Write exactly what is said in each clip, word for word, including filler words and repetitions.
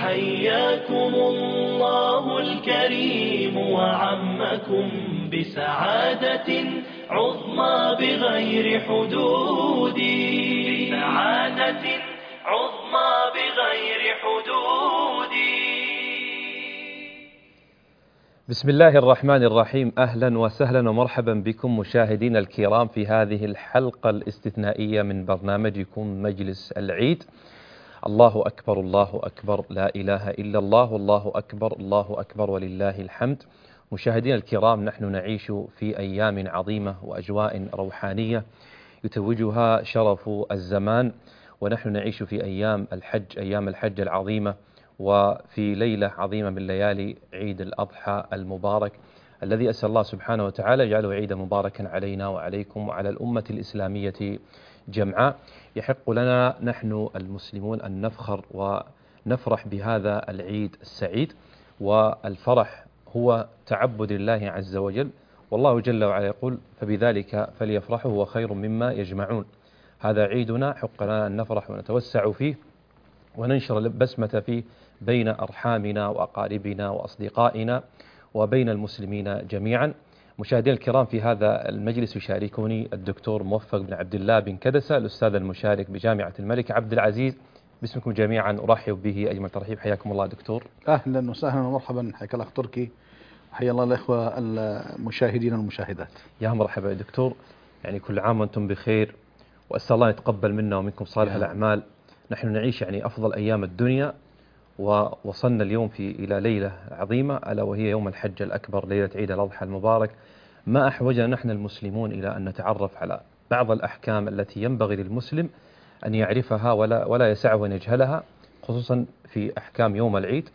حياكم الله الكريم وعمكم بسعادة عظمى بغير حدود، بسعادة عظمى بغير حدود. بسم الله الرحمن الرحيم. أهلا وسهلا ومرحبا بكم مشاهدينا الكرام في هذه الحلقة الاستثنائية من برنامجكم مجلس العيد. الله أكبر الله أكبر، لا إله إلا الله، والله أكبر الله أكبر ولله الحمد. مشاهدينا الكرام، نحن نعيش في أيام عظيمة وأجواء روحانية يتوجها شرف الزمان، ونحن نعيش في أيام الحج، أيام الحج العظيمة، وفي ليلة عظيمة من ليالي عيد الأضحى المبارك، الذي أسأل الله سبحانه وتعالى يجعله عيدا مباركا علينا وعليكم وعلى الأمة الإسلامية جمعاء. يحق لنا نحن المسلمون أن نفخر ونفرح بهذا العيد السعيد، والفرح هو تعبد الله عز وجل، والله جل وعلا يقول: فبذلك فليفرحوا هو خير مما يجمعون. هذا عيدنا، حق لنا أن نفرح ونتوسع فيه وننشر البسمة فيه بين أرحامنا وأقاربنا وأصدقائنا وبين المسلمين جميعا. مشاهدينا الكرام، في هذا المجلس يشاركني الدكتور موفق بن عبد الله بن كدسة، الأستاذ المشارك بجامعة الملك عبد العزيز. باسمكم جميعا أرحب به أجمل ترحيب. حياكم الله دكتور. أهلا وسهلا ومرحبا، حياك الله تركي، وحيا الله الأخوة المشاهدين والمشاهدات. يا مرحبا دكتور، يعني كل عام وأنتم بخير، وأسأل الله يتقبل منا ومنكم صالح الأعمال. نحن نعيش يعني أفضل أيام الدنيا، ووصلنا اليوم في إلى ليلة عظيمة ألا وهي يوم الحج الأكبر، ليلة عيد الأضحى المبارك. ما أحوجنا نحن المسلمون إلى أن نتعرف على بعض الأحكام التي ينبغي للمسلم أن يعرفها ولا ولا يسعه أن يجهلها، خصوصا في أحكام يوم العيد.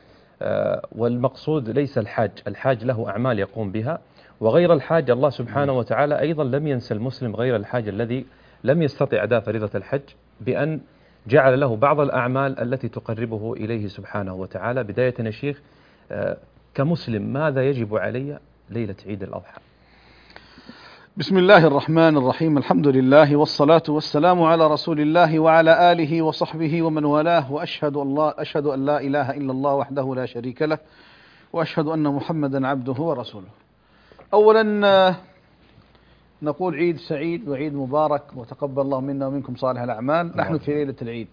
والمقصود ليس الحاج، الحاج له أعمال يقوم بها، وغير الحاج الله سبحانه وتعالى أيضا لم ينسى المسلم غير الحاج الذي لم يستطع أداء فريضة الحج، بأن جعل له بعض الأعمال التي تقربه إليه سبحانه وتعالى. بداية يا شيخ، كمسلم ماذا يجب علي ليلة عيد الأضحى؟ بسم الله الرحمن الرحيم، الحمد لله والصلاة والسلام على رسول الله وعلى آله وصحبه ومن والاه، وأشهد الله أشهد أن لا إله إلا الله وحده لا شريك له، وأشهد أن محمدا عبده ورسوله. أولا نقول عيد سعيد وعيد مبارك، وتقبل الله منا ومنكم صالح الأعمال. نحن في ليلة العيد،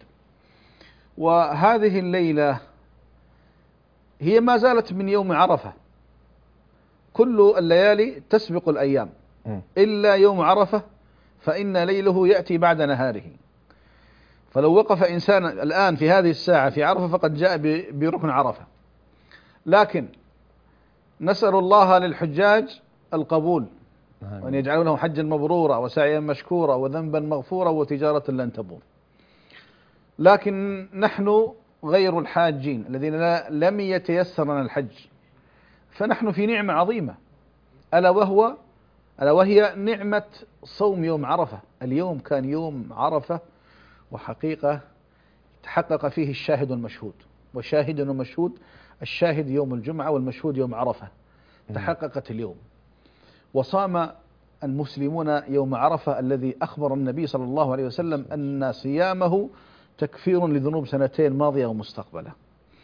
وهذه الليلة هي ما زالت من يوم عرفة. كل الليالي تسبق الأيام إلا يوم عرفة، فإن ليله يأتي بعد نهاره. فلو وقف إنسان الآن في هذه الساعة في عرفة فقد جاء بركن عرفة. لكن نسأل الله للحجاج القبول، وأن يجعلوا لهم حجا مبرورا وسعيا مشكورا وذنبا مغفورا وتجارة لن تبور. لكن نحن غير الحاجين الذين لم يتيسر لنا الحج، فنحن في نعمة عظيمة، ألا وهو ألا وهي نعمة صوم يوم عرفة. اليوم كان يوم عرفة، وحقيقة تحقق فيه الشاهد والمشهود، وشاهد ومشهود. الشاهد يوم الجمعة والمشهود يوم عرفة، تحققت اليوم. وصام المسلمون يوم عرفة الذي أخبر النبي صلى الله عليه وسلم أن صيامه تكفير لذنوب سنتين ماضية ومستقبلة.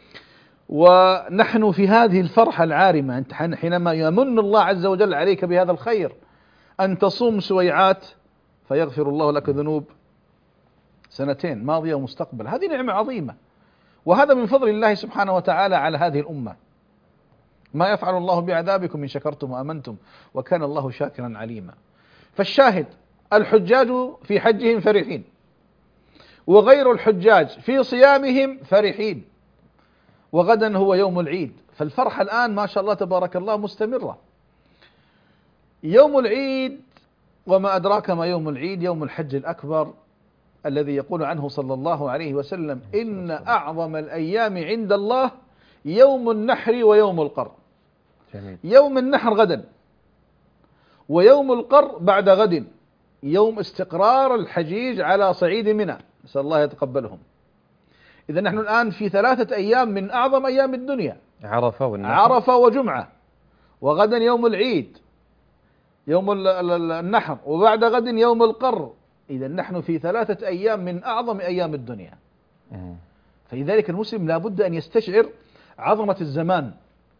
ونحن في هذه الفرحة العارمة حينما يمن الله عز وجل عليك بهذا الخير، أن تصوم سويعات فيغفر الله لك ذنوب سنتين ماضية ومستقبلة. هذه نعمة عظيمة، وهذا من فضل الله سبحانه وتعالى على هذه الأمة. ما يفعل الله بعذابكم إن شكرتم وأمنتم وكان الله شاكرا عليما. فالشاهد، الحجاج في حجهم فرحين، وغير الحجاج في صيامهم فرحين، وغدا هو يوم العيد. فالفرحة الآن ما شاء الله تبارك الله مستمرة. يوم العيد، وما أدراك ما يوم العيد، يوم الحج الأكبر الذي يقول عنه صلى الله عليه وسلم: إن أعظم الأيام عند الله يوم النحر ويوم القر. جميل. يوم النحر غدا، ويوم القر بعد غد، يوم استقرار الحجيج على صعيد منى، نسأل الله يتقبلهم. إذا نحن الآن في ثلاثة أيام من أعظم أيام الدنيا، عرفة والنحر، عرفة وجمعة، وغدا يوم العيد يوم النحر، وبعد غد يوم القر. إذا نحن في ثلاثة أيام من أعظم أيام الدنيا. فلذلك المسلم لا بد أن يستشعر عظمة الزمان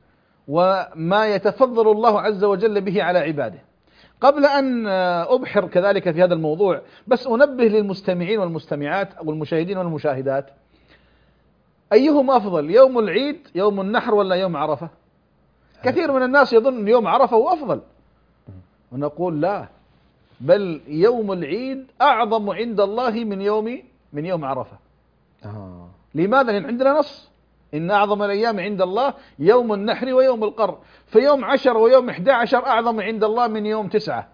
وما يتفضل الله عز وجل به على عباده. قبل أن أبحر كذلك في هذا الموضوع، بس أنبه للمستمعين والمستمعات أو المشاهدين والمشاهدات، أيهم أفضل، يوم العيد يوم النحر ولا يوم عرفة؟ كثير من الناس يظن أن يوم عرفة هو أفضل، ونقول لا، بل يوم العيد أعظم عند الله من يوم من يوم عرفة. آه. لماذا؟ لأن عندنا نص إن أعظم الأيام عند الله يوم النحر ويوم القر، فيوم عشر ويوم إحدى عشر أعظم عند الله من يوم تسعة.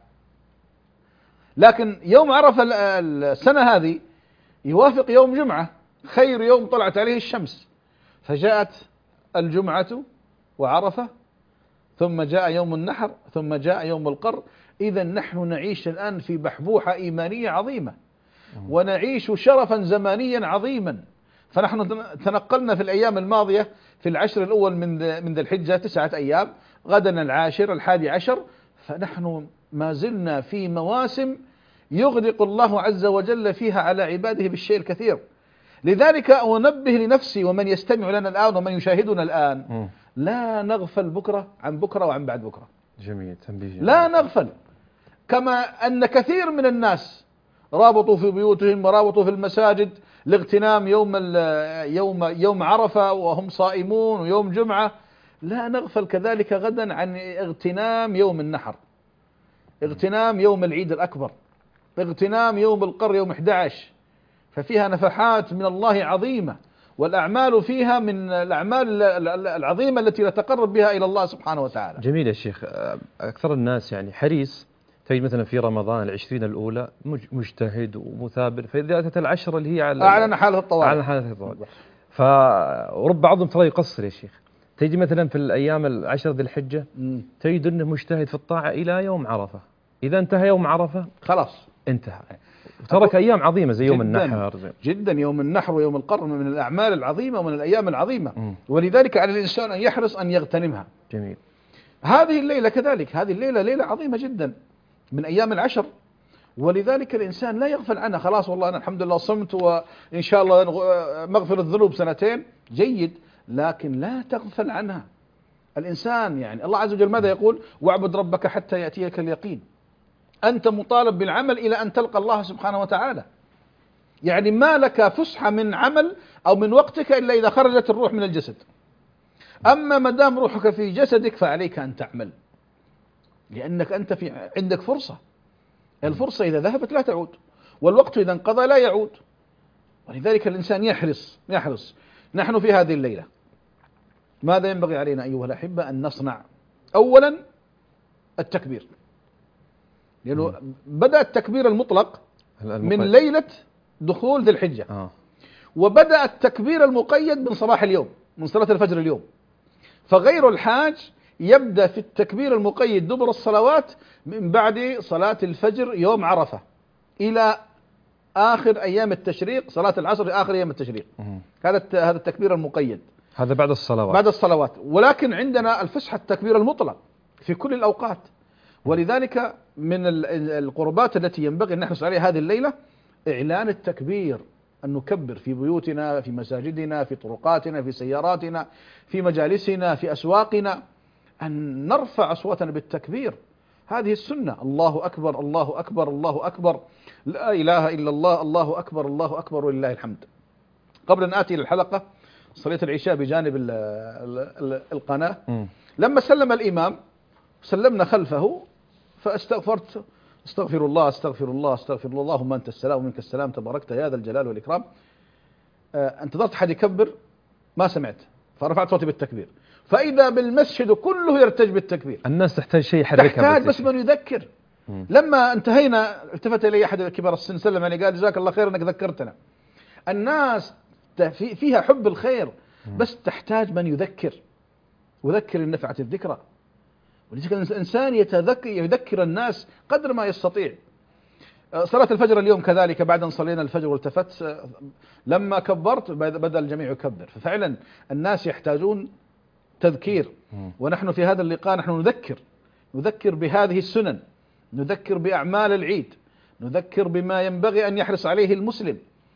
لكن يوم عرفة السنة هذه يوافق يوم جمعة، خير يوم طلعت عليه الشمس، فجاءت الجمعة وعرفة، ثم جاء يوم النحر، ثم جاء يوم القر. إذا نحن نعيش الآن في بحبوحة إيمانية عظيمة، ونعيش شرفا زمانيا عظيما. فنحن تنقلنا في الأيام الماضية في العشر الأول من من ذي الحجة تسعة أيام، غدا العاشر الحادي عشر، فنحن ما زلنا في مواسم يغدق الله عز وجل فيها على عباده بالشيء الكثير. لذلك أنبه لنفسي ومن يستمع لنا الآن ومن يشاهدنا الآن، م. لا نغفل بكرة عن بكرة وعن بعد بكرة. جميل، تنبيه جميل. لا نغفل، كما أن كثير من الناس رابطوا في بيوتهم ورابطوا في المساجد لاغتنام يوم يوم يوم عرفة وهم صائمون ويوم جمعة، لا نغفل كذلك غدا عن اغتنام يوم النحر، اغتنام يوم العيد الأكبر، اغتنام يوم القر يوم إحدى عشر، ففيها نفحات من الله عظيمة، والأعمال فيها من الأعمال العظيمة التي نتقرب بها إلى الله سبحانه وتعالى. جميل يا شيخ. أكثر الناس يعني حريص، تجد مثلا في رمضان العشرين الأولى مجتهد ومثابر، فإذا أتت العشرة اللي هي على أعلن حالة الطوارئ أعلن حالة الطوارئ، فرب بعضهم ترى يقصر يا شيخ. تجي مثلا في الأيام العشر ذي الحجة تجد أنه مجتهد في الطاعة إلى يوم عرفة، إذا انتهى يوم عرفة خلاص انتهى، ترك أيام عظيمة زي يوم جداً النحر. زي. جدا يوم النحر ويوم القر من الأعمال العظيمة ومن الأيام العظيمة، م. ولذلك على الإنسان أن يحرص أن يغتنمها. جميل. هذه الليلة كذلك، هذه الليلة ليلة عظيمة جدا من أيام العشر، ولذلك الإنسان لا يغفل عنها. خلاص والله أنا الحمد لله صمت وإن شاء الله مغفر الذنوب سنتين، جيد، لكن لا تغفل عنها. الإنسان يعني الله عز وجل ماذا يقول؟ واعبد ربك حتى يأتيك اليقين. أنت مطالب بالعمل إلى أن تلقى الله سبحانه وتعالى، يعني ما لك فسحة من عمل أو من وقتك إلا إذا خرجت الروح من الجسد. أما ما دام روحك في جسدك فعليك أن تعمل، لأنك أنت في عندك فرصة. الفرصة إذا ذهبت لا تعود، والوقت إذا انقضى لا يعود، ولذلك الإنسان يحرص يحرص. نحن في هذه الليلة ماذا ينبغي علينا أيها الأحبة أن نصنع؟ أولا التكبير، لأنه بدأ التكبير المطلق من ليلة دخول ذي الحجة، آه. وبدأ التكبير المقيد من صباح اليوم، من صلاة الفجر اليوم. فغير الحاج يبدأ في التكبير المقيد دبر الصلوات من بعد صلاة الفجر يوم عرفة إلى آخر أيام التشريق، صلاة العصر آخر أيام التشريق. هذا هذا التكبير المقيد، هذا بعد الصلوات بعد الصلوات. ولكن عندنا الفسحة التكبير المطلق في كل الأوقات. ولذلك من القربات التي ينبغي أن نحرص عليها هذه الليلة إعلان التكبير، أن نكبر في بيوتنا، في مساجدنا، في طرقاتنا، في سياراتنا، في مجالسنا، في أسواقنا، أن نرفع أصواتنا بالتكبير. هذه السنة. الله أكبر الله أكبر الله أكبر، لا إله إلا الله، الله أكبر الله أكبر ولله الحمد. قبل أن آتي للحلقة صليت العشاء بجانب ال ال القناة، م. لما سلم الإمام سلمنا خلفه فاستغفرت، استغفر الله استغفر الله استغفر الله، اللهم أنت السلام ومنك السلام تباركت يا ذا الجلال والإكرام. آه انتظرت حد يكبر ما سمعت، فرفعت صوتي بالتكبير، فإذا بالمسجد كله يرتج بالتكبير. الناس تحتاج شيء يحركها، تحتاج بس من يذكر. م. لما انتهينا التفت إلي أحد كبار السن سلم علي قال جزاك الله خير أنك ذكرتنا. الناس فيها حب الخير، بس تحتاج من يذكر، وذكر النفعة الذكرى. ولذلك الإنسان يتذكر يذكر الناس قدر ما يستطيع. صلاة الفجر اليوم كذلك بعد أن صلينا الفجر والتفت لما كبرت بدأ الجميع يكبر، ففعلا الناس يحتاجون تذكير. ونحن في هذا اللقاء نحن نذكر نذكر بهذه السنن، نذكر بأعمال العيد، نذكر بما ينبغي أن يحرص عليه المسلم،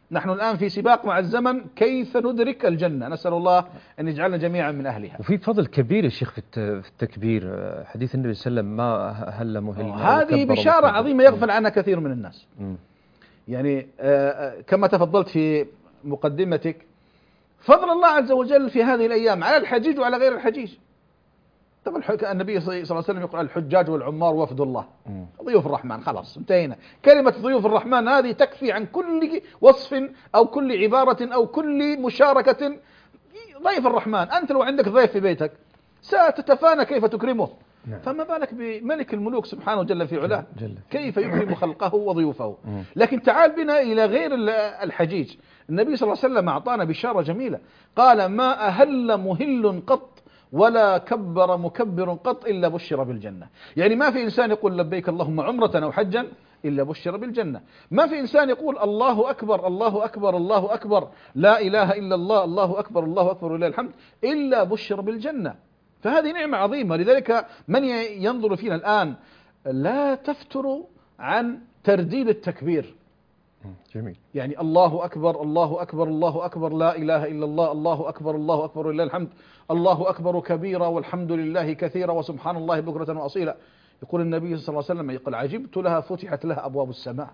نحن الآن في سباق مع الزمن كيف ندرك الجنة، نسأل الله أن يجعلنا جميعا من أهلها. وفي فضل كبير يا شيخ في التكبير، حديث النبي صلى الله عليه وسلم ما هل مهل. هذه بشارة عظيمة يغفل عنها كثير من الناس. م. يعني كما تفضلت في مقدمتك، فضل الله عز وجل في هذه الأيام على الحجيج وعلى غير الحجيج. طبعا النبي صلى الله عليه وسلم يقول الحجاج والعمار وفد الله، م. ضيوف الرحمن، خلاص انتهينا. كلمة ضيوف الرحمن هذه تكفي عن كل وصف أو كل عبارة أو كل مشاركة. ضيف الرحمن، أنت لو عندك ضيف في بيتك ستتفانى كيف تكرمه، نعم. فما بالك بملك الملوك سبحانه جل في علاه، كيف يكرم خلقه وضيوفه. م. لكن تعال بنا إلى غير الحجيج. النبي صلى الله عليه وسلم أعطانا بشارة جميلة، قال ما أهل مهل قط ولا كبر مكبر قط إلا بشر بالجنة. يعني ما في إنسان يقول لبيك اللهم عمرة أو حجا إلا بشر بالجنة. ما في إنسان يقول الله أكبر الله أكبر الله أكبر لا إله إلا الله الله أكبر الله أكبر ولله الحمد إلا بشر بالجنة. فهذه نعمة عظيمة. لذلك من ينظر فينا الآن لا تفتر عن ترديد التكبير. جميل. يعني الله أكبر الله أكبر الله أكبر لا إله إلا الله الله أكبر الله أكبر ولله الحمد الله أكبر كبيرا والحمد لله كثيرا وسبحان الله بكرة وأصيلا. يقول النبي صلى الله عليه وسلم يقول عجبت لها فتحت لها أبواب السماء،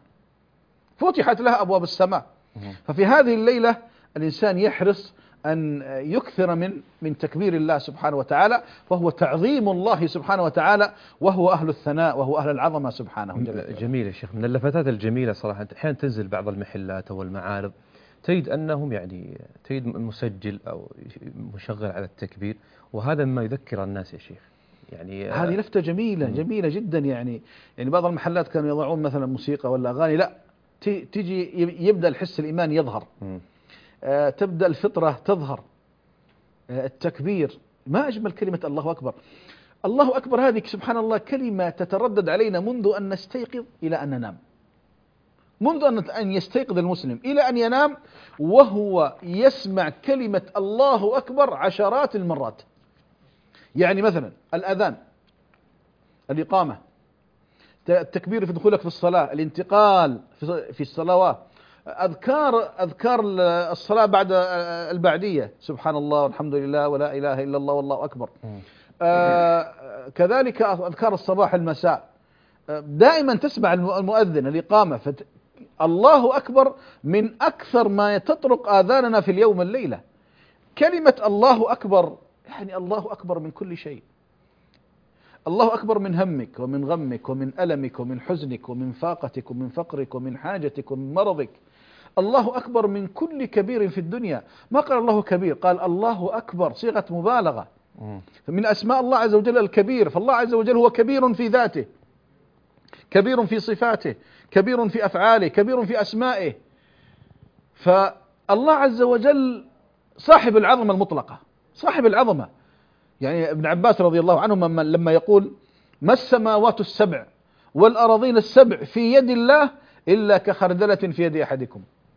فتحت لها أبواب السماء. ففي هذه الليلة الإنسان يحرص أن يكثر من من تكبير الله سبحانه وتعالى، فهو تعظيم الله سبحانه وتعالى، وهو أهل الثناء وهو أهل العظمة سبحانه وتعالى. جميل يا شيخ. من اللفتات الجميلة صراحة، أحيانا تنزل بعض المحلات أو المعارض تجد أنهم يعني تجد مسجل أو مشغل على التكبير، وهذا ما يذكر الناس يا شيخ. يعني هذه لفتة جميلة م. جميلة جدا. يعني يعني بعض المحلات كانوا يضعون مثلا موسيقى ولا أغاني، لا تيجي يبدأ الحس الإيماني يظهر، م. آه تبدأ الفطرة تظهر، آه التكبير. ما أجمل كلمة الله أكبر. الله أكبر هذه سبحان الله كلمة تتردد علينا منذ أن نستيقظ إلى أن ننام، منذ أن يستيقظ المسلم إلى أن ينام وهو يسمع كلمة الله أكبر عشرات المرات. يعني مثلا الأذان، الإقامة، التكبير في دخولك في الصلاة، الانتقال في الصلوات، أذكار أذكار الصلاة بعد البعدية، سبحان الله والحمد لله ولا إله إلا الله والله أكبر. آه كذلك أذكار الصباح المساء. دائما تسمع المؤذن الإقامة. فت... الله أكبر من أكثر ما تطرق آذاننا في اليوم الليلة. كلمة الله أكبر يعني الله أكبر من كل شيء. الله أكبر من همك ومن غمك ومن ألمك ومن حزنك ومن فاقتك ومن فقرك ومن حاجتك ومن مرضك. الله أكبر من كل كبير في الدنيا. ما قال الله كبير، قال الله أكبر، صيغة مبالغة. من أسماء الله عز وجل الكبير. فالله عز وجل هو كبير في ذاته، كبير في صفاته، كبير في أفعاله، كبير في أسمائه. فالله عز وجل صاحب العظمة المطلقة، صاحب العظمة. يعني ابن عباس رضي الله عنه لما يقول ما السماوات السبع والأراضين السبع في يد الله إلا كخردلة في يد أحدكم.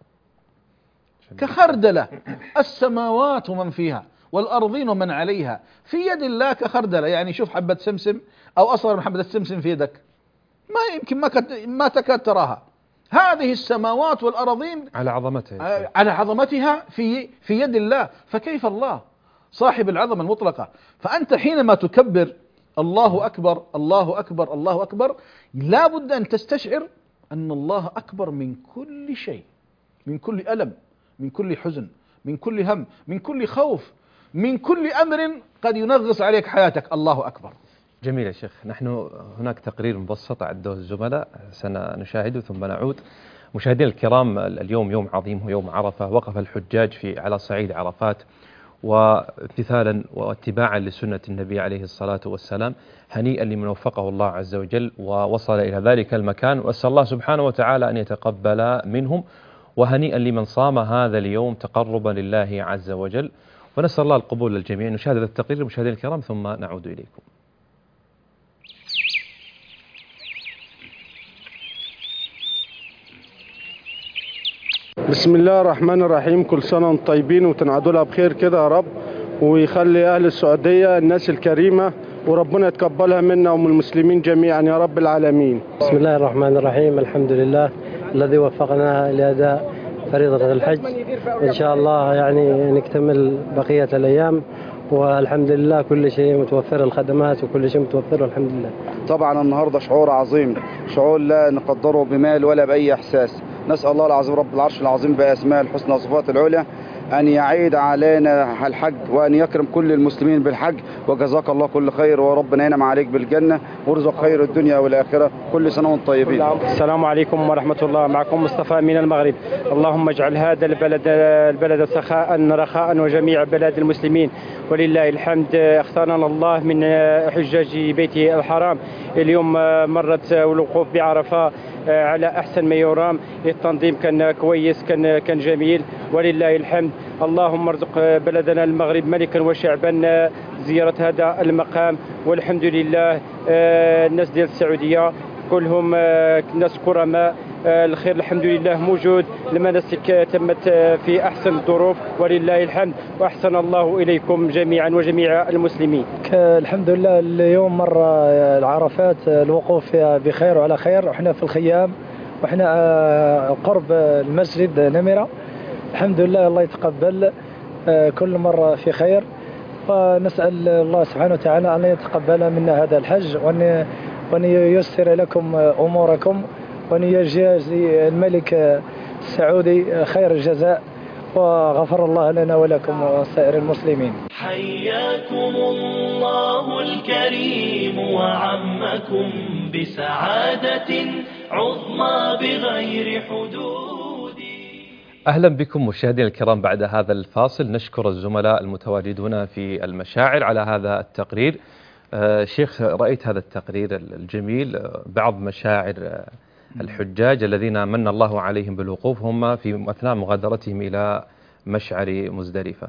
كخردلة، السماوات ومن فيها والأرضين ومن عليها في يد الله كخردلة. يعني شوف حبة سمسم أو أصغر من حبة السمسم في يدك، ما يمكن ما, ما تكاد تراها. هذه السماوات والأراضين على عظمتها على عظمتها في في يد الله. فكيف الله صاحب العظمة المطلقة؟ فأنت حينما تكبر الله أكبر الله أكبر الله أكبر لا بد أن تستشعر أن الله أكبر من كل شيء، من كل ألم، من كل حزن، من كل هم، من كل خوف، من كل أمر قد ينغص عليك حياتك. الله أكبر. جميل يا شيخ. نحن هناك تقرير مبسط أعده الزملاء سنشاهده ثم نعود. مشاهدينا الكرام، اليوم يوم عظيم، هو يوم عرفة. وقف الحجاج في على صعيد عرفات وامتثالا واتباعا لسنة النبي عليه الصلاة والسلام. هنيئا لمن وفقه الله عز وجل ووصل إلى ذلك المكان، وأسأل الله سبحانه وتعالى أن يتقبل منهم. وهنيئا لمن صام هذا اليوم تقربا لله عز وجل، ونسأل الله القبول للجميع. نشاهد هذا التقرير مشاهدينا الكرام ثم نعود إليكم. بسم الله الرحمن الرحيم. كل سنة وانتم طيبين وتنعدوا لها بخير كده يا رب، ويخلي أهل السعودية الناس الكريمة، وربنا يتقبلها منا ومن المسلمين جميعا يا رب العالمين. بسم الله الرحمن الرحيم. الحمد لله الذي وفقنا لأداء فريضة الحج. إن شاء الله يعني نكتمل بقية الأيام، والحمد لله كل شيء متوفر، الخدمات وكل شيء متوفر والحمد لله. طبعا النهاردة شعور عظيم، شعور لا نقدره بمال ولا بأي إحساس. نسأل الله العظيم رب العرش العظيم بأسماء الحسنى وصفات العلى أن يعيد علينا الحج وأن يكرم كل المسلمين بالحج، وجزاك الله كل خير، وربنا ينعم عليك بالجنة وارزق خير الدنيا والآخرة. كل سنة وانتم طيبين. السلام عليكم ورحمة الله، معكم مصطفى من المغرب. اللهم اجعل هذا البلد البلد سخاء رخاء وجميع بلاد المسلمين، ولله الحمد. اختارنا الله من حجاج بيته الحرام. اليوم مرت الوقوف بعرفة على أحسن ما يرام، التنظيم كان كويس، كان كان جميل ولله الحمد. اللهم ارزق بلدنا المغرب ملكا وشعبا زيارة هذا المقام، والحمد لله. الناس ديال السعودية كلهم ناس كرماء، الخير الحمد لله موجود، المناسك تمت في أحسن الظروف ولله الحمد، وأحسن الله إليكم جميعا وجميع المسلمين. الحمد لله اليوم مر العرفات، الوقوف فيها بخير وعلى خير، وإحنا في الخيام وإحنا قرب المسجد نمرة. الحمد لله، الله يتقبل كل مرة في خير، ونسأل الله سبحانه وتعالى أن يتقبل منا هذا الحج، وأن وأن ييسر لكم أموركم، وأن يجازي الملك السعودي خير الجزاء، وغفر الله لنا ولكم وسائر المسلمين. حياكم الله الكريم وعمكم بسعادة عظمى بغير حدود. أهلا بكم مشاهدينا الكرام. بعد هذا الفاصل نشكر الزملاء المتواجدون في المشاعر على هذا التقرير. آه شيخ، رأيت هذا التقرير الجميل، بعض مشاعر الحجاج الذين من الله عليهم بالوقوف هم في أثناء مغادرتهم إلى مشعر مزدلفة.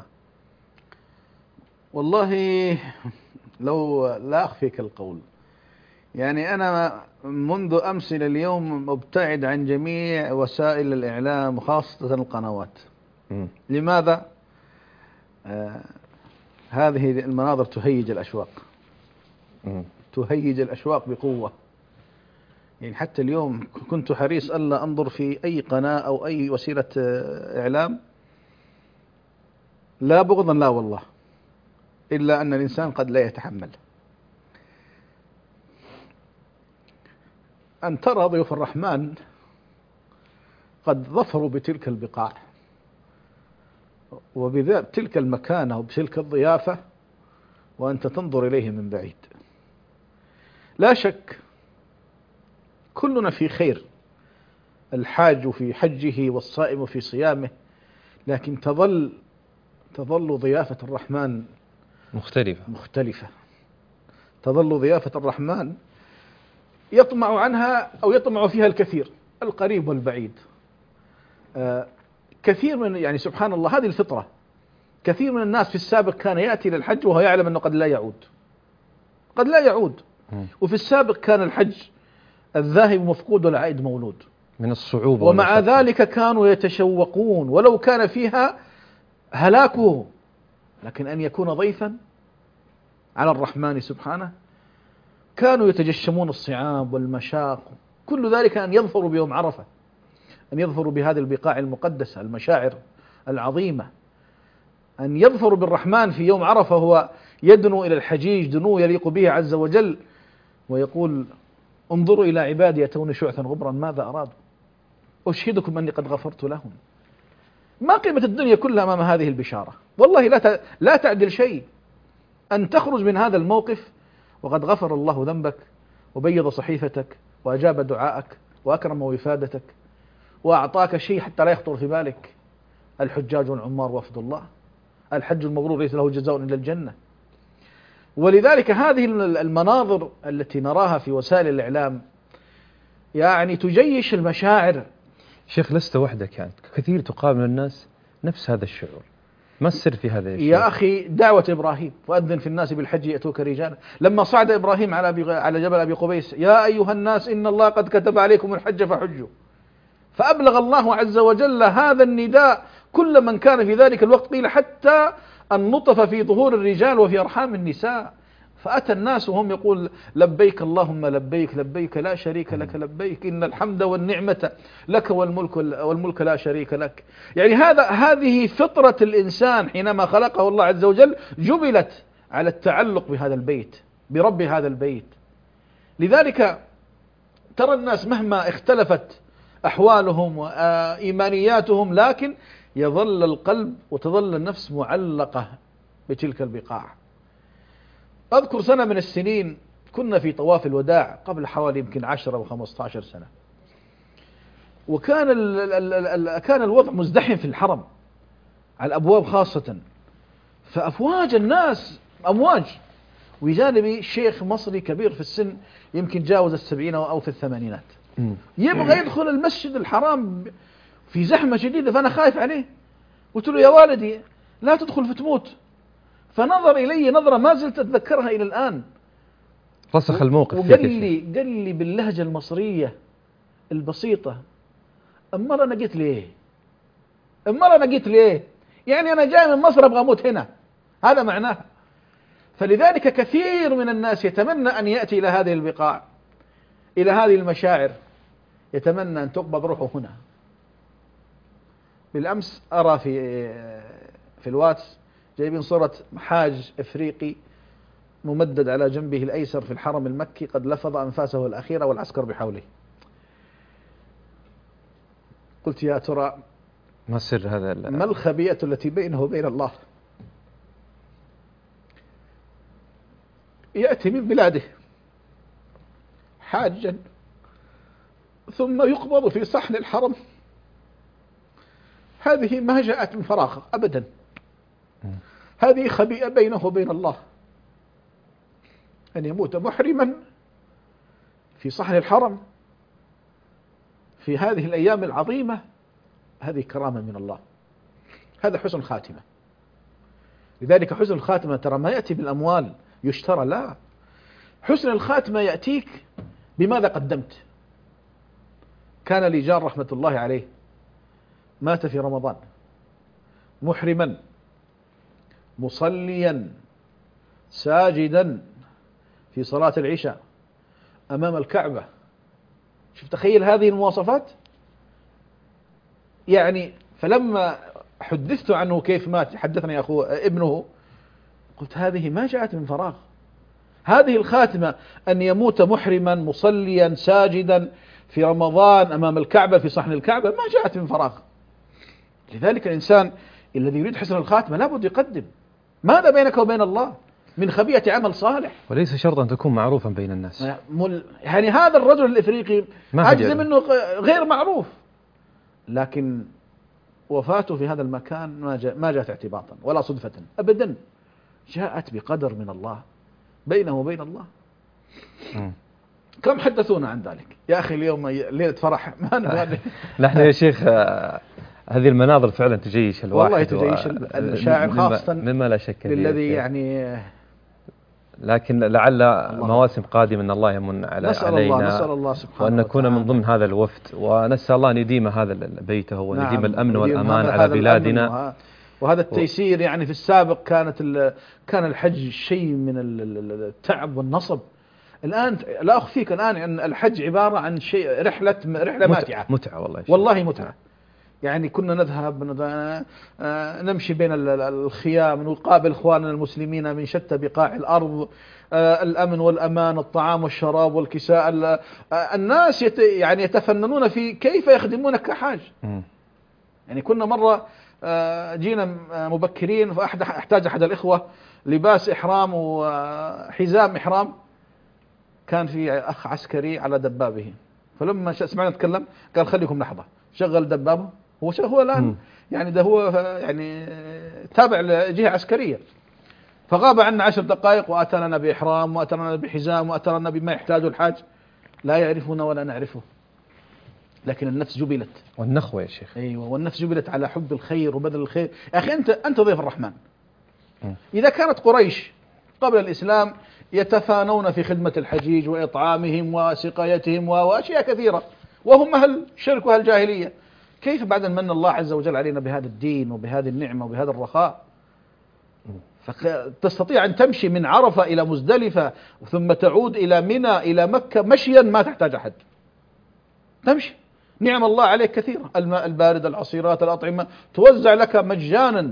والله لو لا أخفيك القول، يعني أنا منذ أمس إلى اليوم مبتعد عن جميع وسائل الإعلام وخاصة القنوات. م. لماذا؟ آه هذه المناظر تهيج الأشواق، م. تهيج الأشواق بقوة. يعني حتى اليوم كنت حريص ألا أنظر في أي قناة أو أي وسيلة إعلام، لا بغضا لا والله، إلا أن الإنسان قد لا يتحمل أن ترى ضيوف الرحمن قد ظفروا بتلك البقاع وبتلك المكانة وبتلك الضيافة، وأنت تنظر إليه من بعيد. لا شك كلنا في خير، الحاج في حجه والصائم في صيامه، لكن تظل تظل ضيافة الرحمن مختلفة مختلفة تظل ضيافة الرحمن يطمع عنها أو يطمع فيها الكثير، القريب والبعيد. آه كثير من يعني سبحان الله، هذه الفطرة. كثير من الناس في السابق كان يأتي للحج وهو يعلم أنه قد لا يعود، قد لا يعود. وفي السابق كان الحج الذاهب مفقود والعائد مولود من الصعوبة، ومع ذلك كانوا يتشوقون ولو كان فيها هلاكه، لكن أن يكون ضيفا على الرحمن سبحانه، كانوا يتجشمون الصعاب والمشاق، كل ذلك أن يظفروا بيوم عرفة، أن يظفروا بهذه البقاع المقدسة، المشاعر العظيمة، أن يظفروا بالرحمن في يوم عرفة. هو يدنو إلى الحجيج دنو يليق به عز وجل، ويقول: انظروا إلى عبادي يأتون شعثا غبرا ماذا أرادوا أشهدكم أني قد غفرت لهم. ما قيمة الدنيا كلها أمام هذه البشارة؟ والله لا لا تعدل شيء أن تخرج من هذا الموقف وقد غفر الله ذنبك وبيض صحيفتك وأجاب دعائك وأكرم وفادتك وأعطاك شيء حتى لا يخطر في بالك. الحجاج والعمار وفد الله، الحج المبرور ليس له جزاء إلا الجنة. ولذلك هذه المناظر التي نراها في وسائل الإعلام يعني تجيش المشاعر. شيخ، لست وحدك، يعني كثير تقابل الناس نفس هذا الشعور. ما السر في هذا الشيء؟ يا أخي، دعوة إبراهيم: وأذن في الناس بالحج يأتوك رجالا. لما صعد إبراهيم على على جبل أبي قبيس: يا أيها الناس إن الله قد كتب عليكم الحج فحجوا. فأبلغ الله عز وجل هذا النداء كل من كان في ذلك الوقت، قيل حتى النطف في ظهور الرجال وفي أرحام النساء. فأتى الناس وهم يقول لبيك اللهم لبيك لبيك لا شريك لك لبيك إن الحمد والنعمة لك والملك والملك لا شريك لك. يعني هذا هذه فطرة الإنسان حينما خلقه الله عز وجل، جبلت على التعلق بهذا البيت، برب هذا البيت. لذلك ترى الناس مهما اختلفت أحوالهم وإيمانياتهم، لكن يظل القلب وتظل النفس معلقة بتلك البقاع. أذكر سنة من السنين كنا في طواف الوداع قبل حوالي يمكن عشرة وخمسة عشر سنة، وكان ال ال ال كان الوضع مزدحم في الحرم على الأبواب خاصة، فأفواج الناس أمواج، وجانبي شيخ مصري كبير في السن يمكن جاوز السبعين أو في الثمانينات، يبغى يدخل المسجد الحرام في زحمة شديدة، فأنا خايف عليه، قلت له يا والدي لا تدخل فتموت. فنظر إلي نظرة ما زلت أتذكرها إلى الآن، رسخ الموقف. وقال لي قال لي باللهجة المصرية البسيطة أمال أنا قلت ليه؟ أمال أنا قلت ليه؟ يعني أنا جاي من مصر أبغى أموت هنا، هذا معناه. فلذلك كثير من الناس يتمنى أن يأتي إلى هذه البقاع، إلى هذه المشاعر، يتمنى أن تقبض روحه هنا. بالأمس أرى في في الواتس جايبين صورة حاج إفريقي ممدد على جنبه الأيسر في الحرم المكي قد لفظ أنفاسه الأخيرة والعسكر بحوله. قلت يا ترى ما سر هذا؟ ما الخبيئة التي بينه وبين الله؟ يأتي من بلاده حاجا ثم يقبض في صحن الحرم. هذه ما جاءت من فراغ أبدا، هذه خبيئة بينه وبين الله. أن يموت محرما في صحن الحرم في هذه الأيام العظيمة، هذه كرامة من الله، هذا حسن خاتمة. لذلك حسن الخاتمة ترى ما يأتي بالأموال يشترى، لا، حسن الخاتمة يأتيك بماذا قدمت. كان لي جار رحمة الله عليه مات في رمضان محرما مصليا ساجدا في صلاة العشاء أمام الكعبة. شوف تخيل هذه المواصفات. يعني فلما حدثت عنه كيف مات، حدثني أخوه ابنه، قلت هذه ما جاءت من فراغ، هذه الخاتمة أن يموت محرما مصليا ساجدا في رمضان أمام الكعبة في صحن الكعبة، ما جاءت من فراغ. لذلك الإنسان الذي يريد حسن الخاتمة لابد يقدم ماذا بينك وبين الله من خبيئة عمل صالح، وليس شرطا أن تكون معروفا بين الناس. يعني هذا الرجل الإفريقي أجزم منه غير معروف، لكن وفاته في هذا المكان ما جاء ما جاءت اعتباطا ولا صدفة أبدا، جاءت بقدر من الله بينه وبين الله. م. كم حدثونا عن ذلك يا أخي، اليوم ليلة فرح ما نبغى. نحن يا شيخ هذه المناظر فعلا تجيش الواحد، والله تجيش المشاعر خاصة مما لا شك للذي يعني. لكن لعل مواسم قادمة أن الله يمن على نسأل علينا الله نسأل الله سبحانه وأن نكون وتعالى من ضمن هذا الوفد، ونسأل الله أن يديم هذا بيته وأن يديم نعم الأمن والأمان على بلادنا. وهذا التيسير. يعني في السابق كانت كان الحج شيء من التعب والنصب. الآن لا أخفيك الآن أن الحج عبارة عن شيء رحلة رحلة ماتعة، متعة والله والله متعة. يعني كنا نذهب نمشي بين الخيام، نقابل إخواننا المسلمين من شتى بقاع الأرض، الأمن والأمان، الطعام والشراب والكساء. الناس يت يعني يتفننون في كيف يخدمونك كحاج. يعني كنا مرة جينا مبكرين، فأحد احتاج أحد الإخوة لباس إحرام وحزام إحرام، كان في أخ عسكري على دبابه، فلما سمعنا نتكلم قال خليكم لحظة، شغل دبابه. هو هو الآن يعني ده هو يعني تابع لجهة عسكرية، فغاب عنا عشر دقائق وأتانا بإحرام وأتانا بحزام وأتانا بما يحتاجه الحاج، لا يعرفنا ولا نعرفه، لكن النفس جبلت. والنخوة يا شيخ. أيوة، والنفس جبلت على حب الخير وبذل الخير. يا أخي أنت أنت ضيف الرحمن. إذا كانت قريش قبل الإسلام يتفانون في خدمة الحجيج وإطعامهم وسقايتهم وأشياء كثيرة، وهم أهل شرك وأهل جاهلية، كيف بعد أن من الله عز وجل علينا بهذا الدين وبهذه النعمة وبهذا الرخاء؟ فتستطيع أن تمشي من عرفة إلى مزدلفة ثم تعود إلى منى إلى مكة مشيا، ما تحتاج أحد، تمشي. نعم الله عليك كثيرة، الماء البارد، العصيرات، الأطعمة توزع لك مجانا.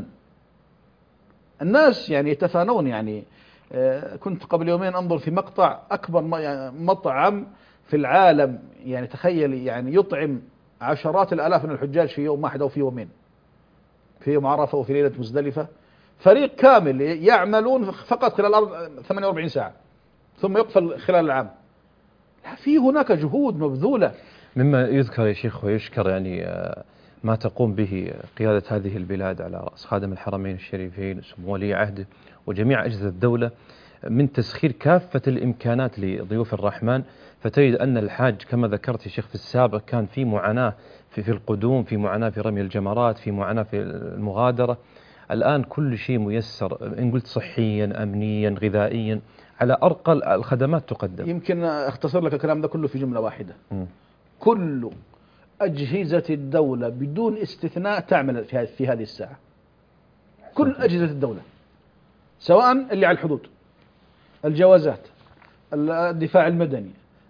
الناس يعني يتفانون. يعني كنت قبل يومين أنظر في مقطع أكبر مطعم في العالم، يعني تخيل، يعني يطعم عشرات الآلاف من الحجاج في يوم واحد أو في يومين، في يوم عرفة وفي ليلة مزدلفة، فريق كامل يعملون فقط خلال الأرض ثمانية وأربعين ساعة ثم يقفل خلال العام. في هناك جهود مبذولة. مما يذكر يا شيخ ويشكر يعني ما تقوم به قيادة هذه البلاد على رأس خادم الحرمين الشريفين سمو ولي عهده وجميع أجهزة الدولة من تسخير كافة الإمكانات لضيوف الرحمن. فتجد أن الحاج كما ذكرت يا شيخ في السابق كان في معاناة في, في القدوم، في معاناة في رمي الجمرات، في معاناة في المغادرة. الآن كل شيء ميسر، إن قلت صحيا أمنيا غذائيا، على أرقى الخدمات تقدم. يمكن أختصر لك الكلام ده كله في جملة واحدة. م. كل أجهزة الدولة بدون استثناء تعمل في هذه الساعة. كل أجهزة الدولة، سواء اللي على الحدود، الجوازات، الدفاع المدني،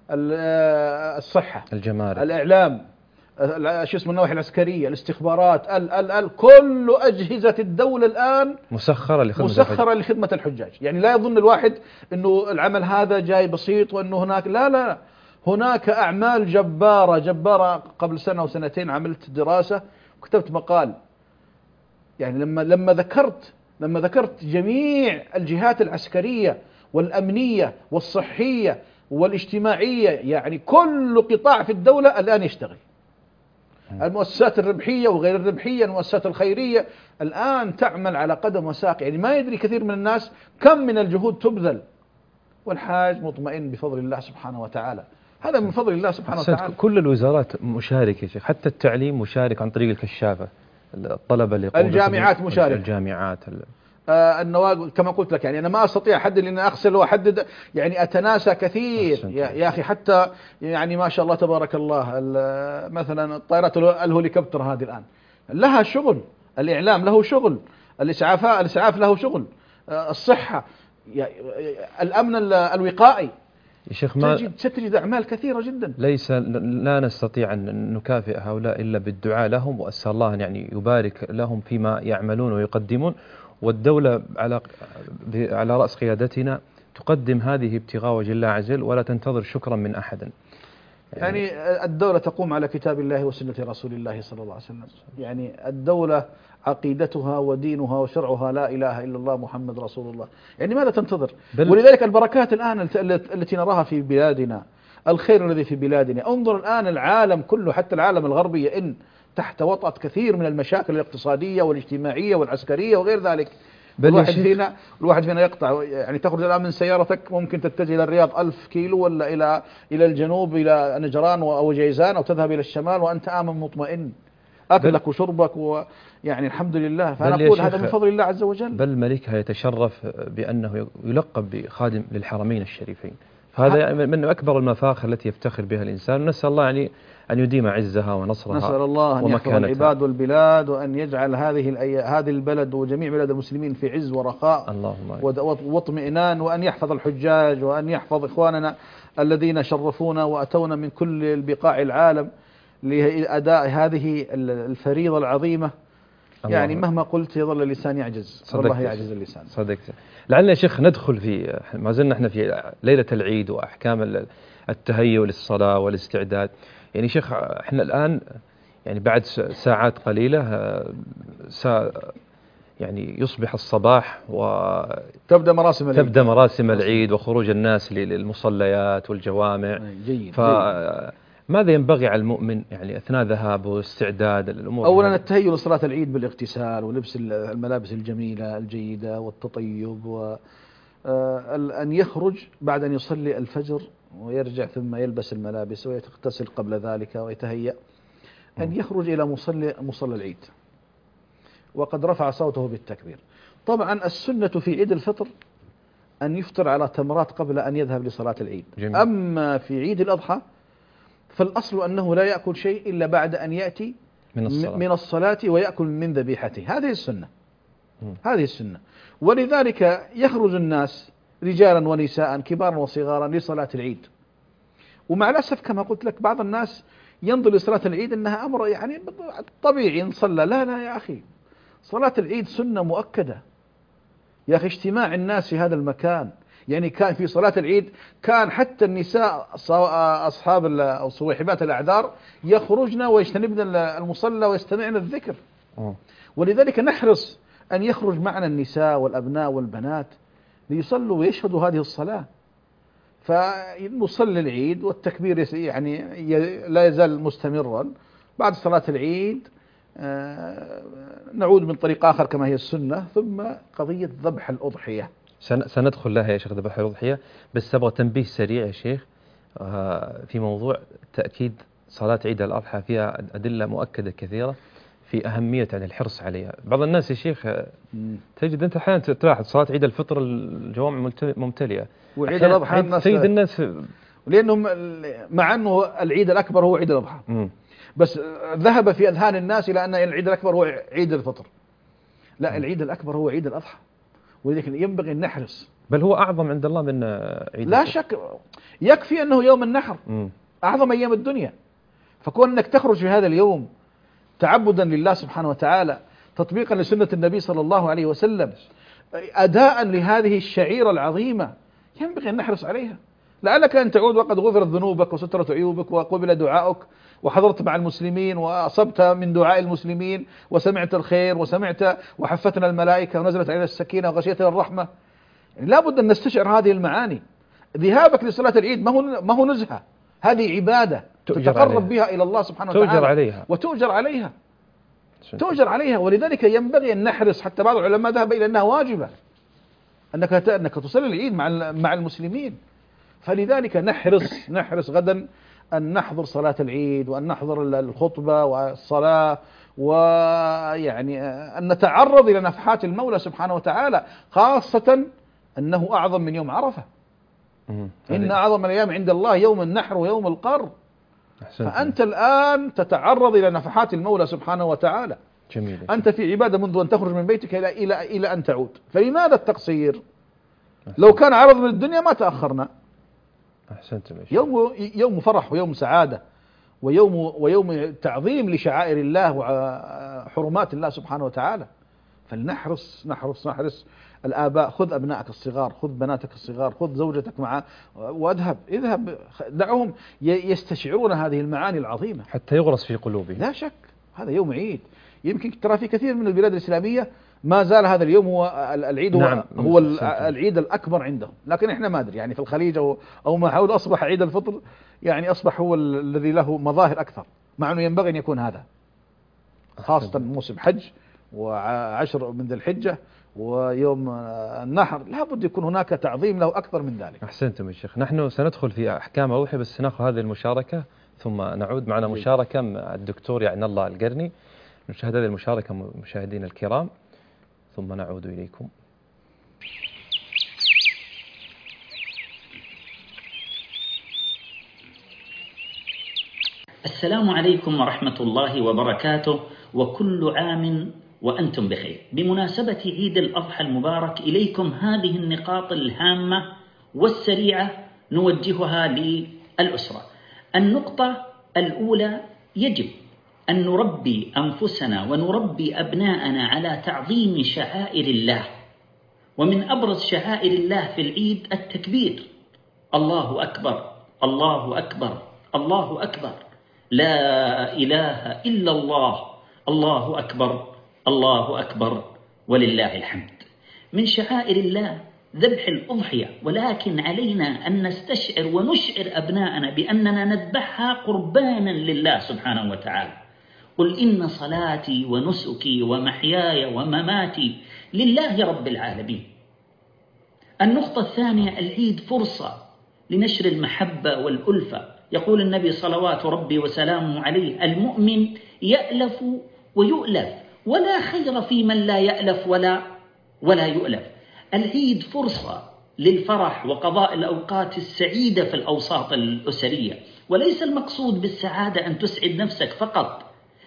الصحة، الجمارك، الإعلام، شو اسمه النواحي العسكرية، الاستخبارات، ال ال ال كل أجهزة الدولة الآن مسخرة لخدمة مسخرة الحجاج. لخدمة الحجاج. يعني لا يظن الواحد إنه العمل هذا جاي بسيط وإنه هناك لا لا لا هناك أعمال جبارة جبارة. قبل سنة أو سنتين عملت دراسة وكتبت مقال، يعني لما لما ذكرت لما ذكرت جميع الجهات العسكرية والأمنية والصحية والاجتماعية، يعني كل قطاع في الدولة الآن يشتغل. المؤسسات الربحية وغير الربحية، المؤسسات الخيرية الآن تعمل على قدم وساق. يعني ما يدري كثير من الناس كم من الجهود تبذل، والحاج مطمئن بفضل الله سبحانه وتعالى. هذا من فضل الله سبحانه وتعالى. كل الوزارات مشاركة يا شيخ، حتى التعليم مشارك عن طريق الكشافة، الطلبة اللي الجامعات مشاركة، الجامعات آه النواب كما قلت لك. يعني أنا ما أستطيع أحدد لأن أغسل وأحدد، يعني أتناسى كثير يا, يا أخي. حتى يعني ما شاء الله تبارك الله، مثلا الطائرات الهليكوبتر هذه الآن لها شغل، الإعلام له شغل، الإسعاف الإسعاف له شغل، آه الصحة، الأمن الوقائي. يا شيخ ما تجد ستجد أعمال كثيرة جدا. ليس لا نستطيع أن نكافئ هؤلاء إلا بالدعاء لهم، وأسأل الله أن يعني يبارك لهم فيما يعملون ويقدمون. والدولة على على رأس قيادتنا تقدم هذه ابتغاء وجه الله عز وجل ولا تنتظر شكرا من أحد. يعني, يعني الدولة تقوم على كتاب الله وسنة رسول الله صلى الله عليه وسلم. يعني الدولة عقيدتها ودينها وشرعها لا إله إلا الله محمد رسول الله. يعني ماذا تنتظر؟ ولذلك البركات الآن التي نراها في بلادنا، الخير الذي في بلادنا، انظر الآن العالم كله حتى العالم الغربي إن تحت وطأة كثير من المشاكل الاقتصادية والاجتماعية والعسكرية وغير ذلك. الواحد فينا الواحد فينا يقطع، يعني تخرج الآن من سيارتك ممكن تتجه إلى الرياض ألف كيلو، ولا إلى إلى الجنوب إلى نجران أو جيزان، أو تذهب إلى الشمال وأنت آمن مطمئن، أكلك وشربك، ويعني الحمد لله. فأنا أقول هذا من فضل الله عز وجل. بل ملكها يتشرف بأنه يلقب بخادم للحرمين الشريفين، فهذا يعني من أكبر المفاخر التي يفتخر بها الإنسان. نسأل الله يعني أن يديم عزها ونصرها. نسأل الله أن يحفظ العباد والبلاد، وأن يجعل هذه هذه البلد وجميع بلاد المسلمين في عز ورخاء واطمئنان، وأن يحفظ الحجاج، وأن يحفظ إخواننا الذين شرفونا وأتونا من كل البقاع العالم لأداء هذه الفريضة العظيمة. يعني مهما قلت يظل اللسان يعجز، والله يعجز اللسان. صدقت. لعلنا يا شيخ ندخل في، ما زلنا احنا في ليلة العيد وأحكام التهيؤ للصلاة والاستعداد. يعني شيخ احنا الآن يعني بعد ساعات قليلة سا يعني يصبح الصباح وتبدأ مراسم العيد تبدأ مراسم العيد وخروج الناس للمصليات والجوامع. جيد. فماذا ينبغي على المؤمن يعني أثناء ذهابه واستعداد الأمور؟ أولا التهيؤ لصلاة العيد بالاغتسال ولبس الملابس الجميلة الجيدة والتطيب، وأن يخرج بعد أن يصلي الفجر ويرجع ثم يلبس الملابس ويغتسل قبل ذلك ويتهيأ، أن يخرج إلى مصلي مصلى العيد وقد رفع صوته بالتكبير. طبعا السنة في عيد الفطر أن يفطر على تمرات قبل أن يذهب لصلاة العيد. جميل. أما في عيد الأضحى فالأصل أنه لا يأكل شيء إلا بعد أن يأتي من الصلاة, من الصلاة ويأكل من ذبيحته. هذه السنة. هذه السنة. ولذلك يخرج الناس رجالا ونساء كبارا وصغارا لصلاة العيد. ومع الأسف كما قلت لك بعض الناس ينظر لصلاة العيد أنها أمر يعني طبيعي نصلى. لا لا يا أخي، صلاة العيد سنة مؤكدة يا أخي. اجتماع الناس في هذا المكان، يعني كان في صلاة العيد كان حتى النساء أصحاب أو صويحبات الأعذار يخرجن ويجتنبن المصلى ويستمعن الذكر. ولذلك نحرص أن يخرج معنا النساء والأبناء والبنات ليصلوا ويشهدوا هذه الصلاة. فنصلي العيد والتكبير يعني لا يزال مستمرا. بعد صلاة العيد نعود من طريق آخر كما هي السنة، ثم قضية ذبح الأضحية سندخل لها يا شيخ. ذبح الأضحية بس أبغى تنبيه سريع يا شيخ في موضوع تأكيد صلاة عيد الأضحى، فيها أدلة مؤكدة كثيرة في أهمية عن الحرص عليها. بعض الناس يا شيخ تجد أنت أحيانا تلاحظ صلاة عيد الفطر الجوامع ممتلئة، وعيد الأضحى الناس تجد الناس لأنهم مع أنه العيد الأكبر هو عيد الأضحى، بس ذهب في أذهان الناس إلى أن العيد الأكبر هو عيد الفطر. لا، العيد الأكبر هو عيد الأضحى، ولذلك ينبغي أن نحرص. بل هو أعظم عند الله من عيد لا الفطر. شك، يكفي أنه يوم النحر م. أعظم أيام الدنيا. فكون أنك تخرج في هذا اليوم تعبدا لله سبحانه وتعالى، تطبيقا لسنة النبي صلى الله عليه وسلم، أداء لهذه الشعيرة العظيمة، ينبغي أن نحرص عليها. لعلك أن تعود وقد غفرت ذنوبك وسترت عيوبك وقبل دعاؤك وحضرت مع المسلمين وأصبت من دعاء المسلمين وسمعت الخير وسمعت وحفتنا الملائكة ونزلت علينا السكينة وغشيتنا الرحمة. يعني لا بد أن نستشعر هذه المعاني. ذهابك لصلاة العيد ما هو ما هو نزهة، هذه عبادة تتقرب بها إلى الله سبحانه وتعالى، تؤجر عليها وتؤجر عليها تؤجر عليها. ولذلك ينبغي أن نحرص، حتى بعض العلماء ذهب إلى أنها واجبة أنك أنك تصلي العيد مع مع المسلمين. فلذلك نحرص نحرص غدا أن نحضر صلاة العيد، وأن نحضر الخطبة والصلاة، ويعني أن نتعرض إلى نفحات المولى سبحانه وتعالى، خاصة أنه أعظم من يوم عرفة. إن أعظم الأيام عند الله يوم النحر ويوم القر. فأنت الآن تتعرض إلى نفحات المولى سبحانه وتعالى. جميل. أنت في عبادة منذ أن تخرج من بيتك إلى إلى إلى أن تعود. فلماذا التقصير؟ لو كان عرض من الدنيا ما تأخرنا. أحسنت. يوم يوم فرح ويوم سعادة ويوم ويوم تعظيم لشعائر الله وحرمات الله سبحانه وتعالى. فلنحرص نحرص نحرص. الآباء، خذ أبنائك الصغار، خذ بناتك الصغار، خذ زوجتك معه واذهب اذهب دعهم يستشعرون هذه المعاني العظيمة حتى يغرس في قلوبهم. لا شك هذا يوم عيد. يمكن ترى في كثير من البلاد الإسلامية ما زال هذا اليوم هو العيد، هو, نعم. هو العيد الأكبر عندهم، لكن إحنا ما أدري يعني في الخليج أو, أو ما حول أصبح عيد الفطر يعني أصبح هو الذي له مظاهر أكثر، مع أنه ينبغي أن يكون هذا، خاصة موسم حج وعشر من ذي الحجة ويوم النحر، لابد يكون هناك تعظيم له أكثر من ذلك. أحسنتم يا شيخ. نحن سندخل في أحكام الأضحية بس نأخذ هذه المشاركة ثم نعود. معنا مشاركة مع الدكتور يعني الله القرني. نشاهد هذه المشاركة مشاهدينا الكرام ثم نعود إليكم. السلام عليكم ورحمة الله وبركاته، وكل عام وأنتم بخير. بمناسبة عيد الأضحى المبارك إليكم هذه النقاط الهامة والسريعة نوجهها للأسرة. النقطة الأولى: يجب أن نربي أنفسنا ونربي أبناءنا على تعظيم شعائر الله، ومن أبرز شعائر الله في العيد التكبير: الله أكبر الله أكبر الله أكبر، لا إله إلا الله، الله أكبر الله أكبر ولله الحمد. من شعائر الله ذبح الأضحية، ولكن علينا أن نستشعر ونشعر أبناءنا بأننا نذبحها قربانا لله سبحانه وتعالى. قل إن صلاتي ونسكي ومحياي ومماتي لله رب العالمين. النقطة الثانية: العيد فرصة لنشر المحبة والألفة. يقول النبي صلوات ربي وسلامه عليه: المؤمن يألف ويؤلف، ولا خير في من لا يألف ولا ولا يؤلف. العيد فرصة للفرح وقضاء الأوقات السعيدة في الأوساط الأسرية، وليس المقصود بالسعادة أن تسعد نفسك فقط،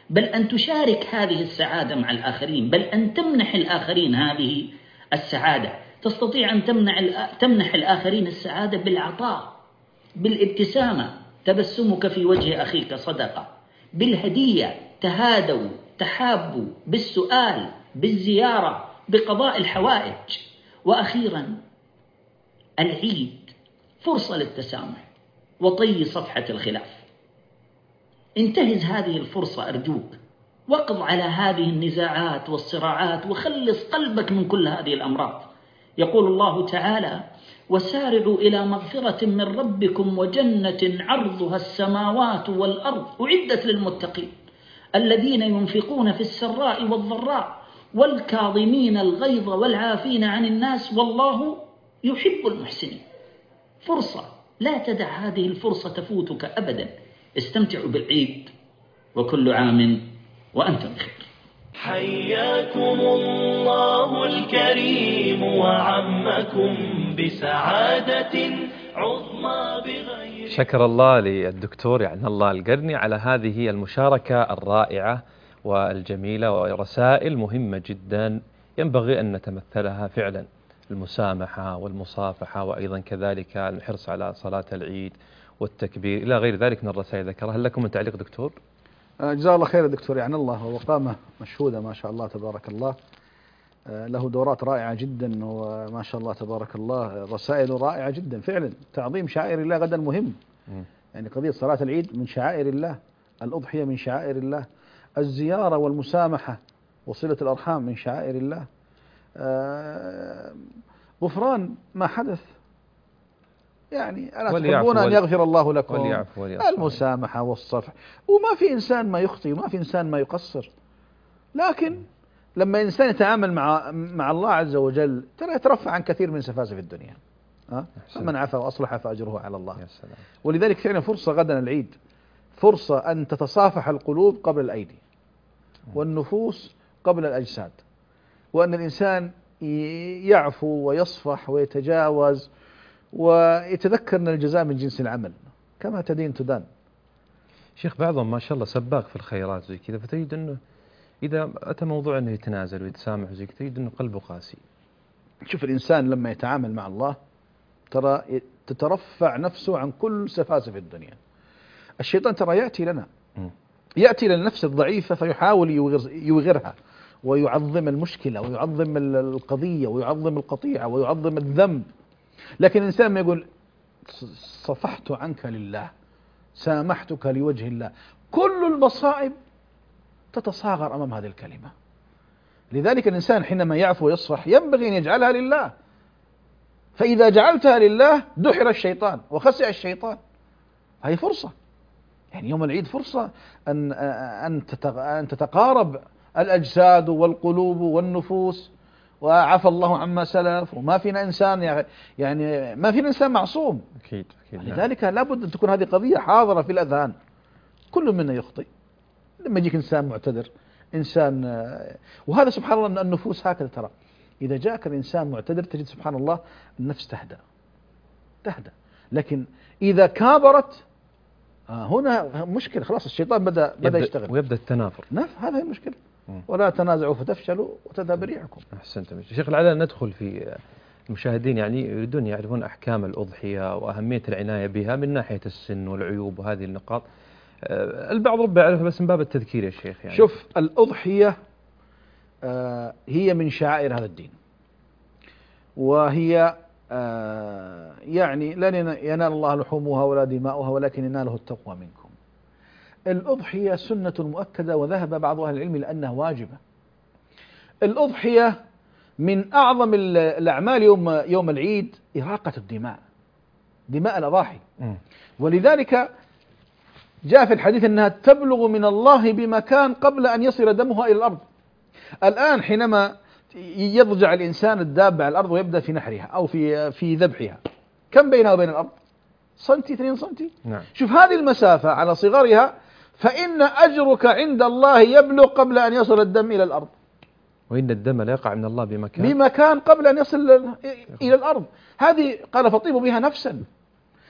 بل أن تشارك هذه السعادة مع الآخرين، بل أن تمنح الآخرين هذه السعادة. تستطيع أن تمنع تمنح الآخرين السعادة بالعطاء، بالابتسامة، تبسمك في وجه أخيك صدقة، بالهدية، تهادوا تحابوا، بالسؤال، بالزيارة، بقضاء الحوائج. وأخيرا العيد فرصة للتسامح وطي صفحة الخلاف. انتهز هذه الفرصة أرجوك، واقض على هذه النزاعات والصراعات، وخلص قلبك من كل هذه الأمراض. يقول الله تعالى: وسارعوا إلى مغفرة من ربكم وجنة عرضها السماوات والأرض أعدت للمتقين الذين ينفقون في السراء والضراء والكاظمين الغيظ والعافين عن الناس والله يحب المحسنين. فرصة، لا تدع هذه الفرصة تفوتك أبدا. استمتعوا بالعيد وكل عام وأنتم بخير. حياكم الله الكريم وعمكم بسعادة عظمى بغير. شكر الله للدكتور يعني الله القرني على هذه المشاركة الرائعة والجميلة، ورسائل مهمة جدا ينبغي أن نتمثلها فعلا: المسامحة والمصافحة، وأيضا كذلك الحرص على صلاة العيد والتكبير إلى غير ذلك من الرسائل ذكرها. هل لكم من تعليق دكتور؟ جزاه الله خير الدكتور يعني الله، وقامة مشهودة ما شاء الله تبارك الله، له دورات رائعة جدا وما شاء الله تبارك الله، رسائل رائعة جدا فعلا. تعظيم شعائر الله غدا مهم، يعني قضية صلاة العيد من شعائر الله، الأضحية من شعائر الله، الزيارة والمسامحة وصلة الأرحام من شعائر الله، غفران ما حدث، يعني ألا تحبون أن يغفر الله لكم، المسامحة والصفح. وما في إنسان ما يخطئ وما في إنسان ما يقصر، لكن لما إنسان يتعامل مع مع الله عز وجل ترى يترفع عن كثير من سفاسف الدنيا. أه؟ من عفا وأصلح فأجره على الله. ولذلك فعلا فرصة غدا العيد، فرصة أن تتصافح القلوب قبل الأيدي والنفوس قبل الأجساد، وأن الإنسان يعفو ويصفح ويتجاوز ويتذكر أن الجزاء من جنس العمل، كما تدين تدان. شيخ بعضهم ما شاء الله سباق في الخيرات زي كذا، فتجد أنه إذا أتى موضوع أنه يتنازل ويتسامح زي كذا تجد أنه قلبه قاسي. شوف الإنسان لما يتعامل مع الله ترى تترفع نفسه عن كل سفاسف الدنيا. الشيطان ترى يأتي لنا يأتي للنفس الضعيفة فيحاول يوغرها ويعظم المشكلة ويعظم القضية ويعظم القطيعة ويعظم الذنب. لكن الإنسان ما يقول صفحت عنك لله، سامحتك لوجه الله، كل المصائب تتصاغر أمام هذه الكلمة. لذلك الإنسان حينما يعفو ويصفح ينبغي أن يجعلها لله، فإذا جعلتها لله دحر الشيطان وخسئ الشيطان. هذه فرصة، يعني يوم العيد فرصة أن أن تتقارب الأجساد والقلوب والنفوس، وعفى الله عما سلف، وما فينا إنسان يعني ما فينا إنسان معصوم. أكيد أكيد. لذلك لابد أن تكون هذه قضية حاضرة في الأذهان. كل منا يخطئ، لما يجيك إنسان معتذر، إنسان، وهذا سبحان الله النفوس هكذا ترى، إذا جاءك الإنسان معتذر تجد سبحان الله النفس تهدأ تهدأ. لكن إذا كابرت هنا مشكلة، خلاص الشيطان بدأ بدأ يشتغل ويبدأ التنافر. نعم هذا هي المشكلة. ولا تنازعوا فتفشلوا وتذهب ريحكم. أحسنت شيخ. لعلنا ندخل في المشاهدين يعني يريدون يعرفون أحكام الأضحية وأهمية العناية بها من ناحية السن والعيوب وهذه النقاط. البعض ربما يعرفها بس من باب التذكير يا شيخ. يعني شوف الأضحية آه هي من شعائر هذا الدين، وهي آه يعني لن ينال الله لحومها ولا دماؤها ولكن يناله التقوى منكم. الأضحية سنة مؤكدة، وذهب بعض أهل العلم لأنها واجبة. الأضحية من أعظم الأعمال يوم يوم العيد إراقة الدماء، دماء الأضاحي. ولذلك جاء في الحديث أنها تبلغ من الله بمكان قبل أن يصل دمها إلى الأرض. الآن حينما يضجع الإنسان الدابة على الأرض ويبدأ في نحرها أو في في ذبحها، كم بينها وبين الأرض؟ سنتي اثنين سنتي. نعم. شوف هذه المسافة على صغرها، فإن أجرك عند الله يبلغ قبل أن يصل الدم إلى الأرض. وإن الدم لا يقع من الله بمكان بمكان قبل أن يصل إلى الأرض. هذه قال فطيبوا بها نفسا.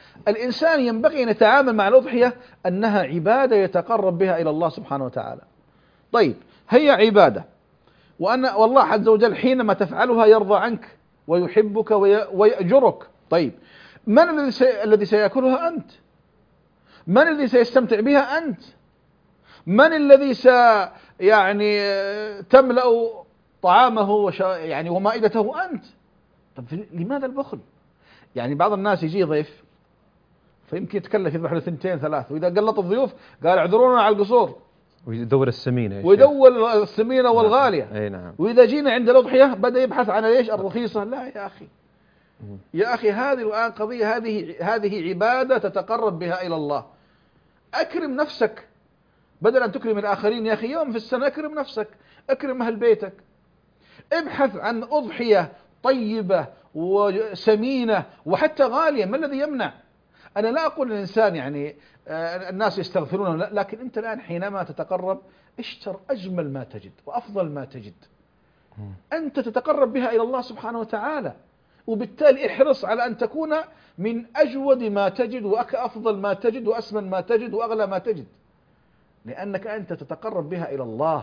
الإنسان ينبغي أن يتعامل مع الأضحية أنها عبادة يتقرب بها إلى الله سبحانه وتعالى. طيب هي عبادة، وأن والله عز وجل حينما تفعلها يرضى عنك ويحبك ويأجرك. طيب من الذي سي... الذي سيأكلها؟ أنت. من الذي سيستمتع بها؟ أنت. من الذي س يعني تملأ طعامه وش... يعني ومائدته؟ أنت. طب لماذا البخل؟ يعني بعض الناس يجي ضيف فيمكن يتكلف يذبح له ثنتين ثلاث، وإذا قلط الضيوف قال اعذرونا على القصور، ويدور السمينة ويدور السمينة والغالية. أي نعم. وإذا جينا عند الأضحية بدأ يبحث عن ليش الرخيصة. لا يا أخي، يا أخي هذه الآن قضية، هذه هذه عبادة تتقرب بها إلى الله. أكرم نفسك بدل أن تكرم الآخرين. يا أخي يوم في السنة أكرم نفسك، أكرم أهل بيتك، ابحث عن أضحية طيبة وسمينة وحتى غالية. ما الذي يمنع؟ أنا لا أقول الإنسان يعني آه الناس يستغفرون، لا، لكن أنت الآن حينما تتقرب اشتر أجمل ما تجد وأفضل ما تجد، أنت تتقرب بها إلى الله سبحانه وتعالى، وبالتالي احرص على أن تكون من أجود ما تجد وأفضل ما تجد وأسمن ما تجد وأغلى ما تجد، لأنك أنت تتقرب بها إلى الله،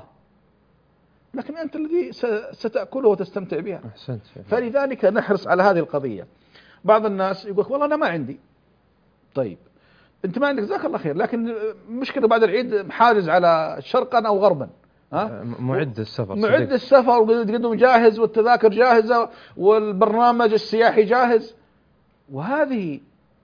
لكن أنت الذي ستأكله وتستمتع بها. أحسنت. فلذلك نحرص على هذه القضية. بعض الناس يقول والله أنا ما عندي. طيب أنت ما عندك، جزاك الله خير، لكن مشكلة بعد العيد محارز على شرقا أو غربا، ها؟ معد السفر، معد السفر وقدم جاهز والتذاكر جاهزة والبرنامج السياحي جاهز، وهذه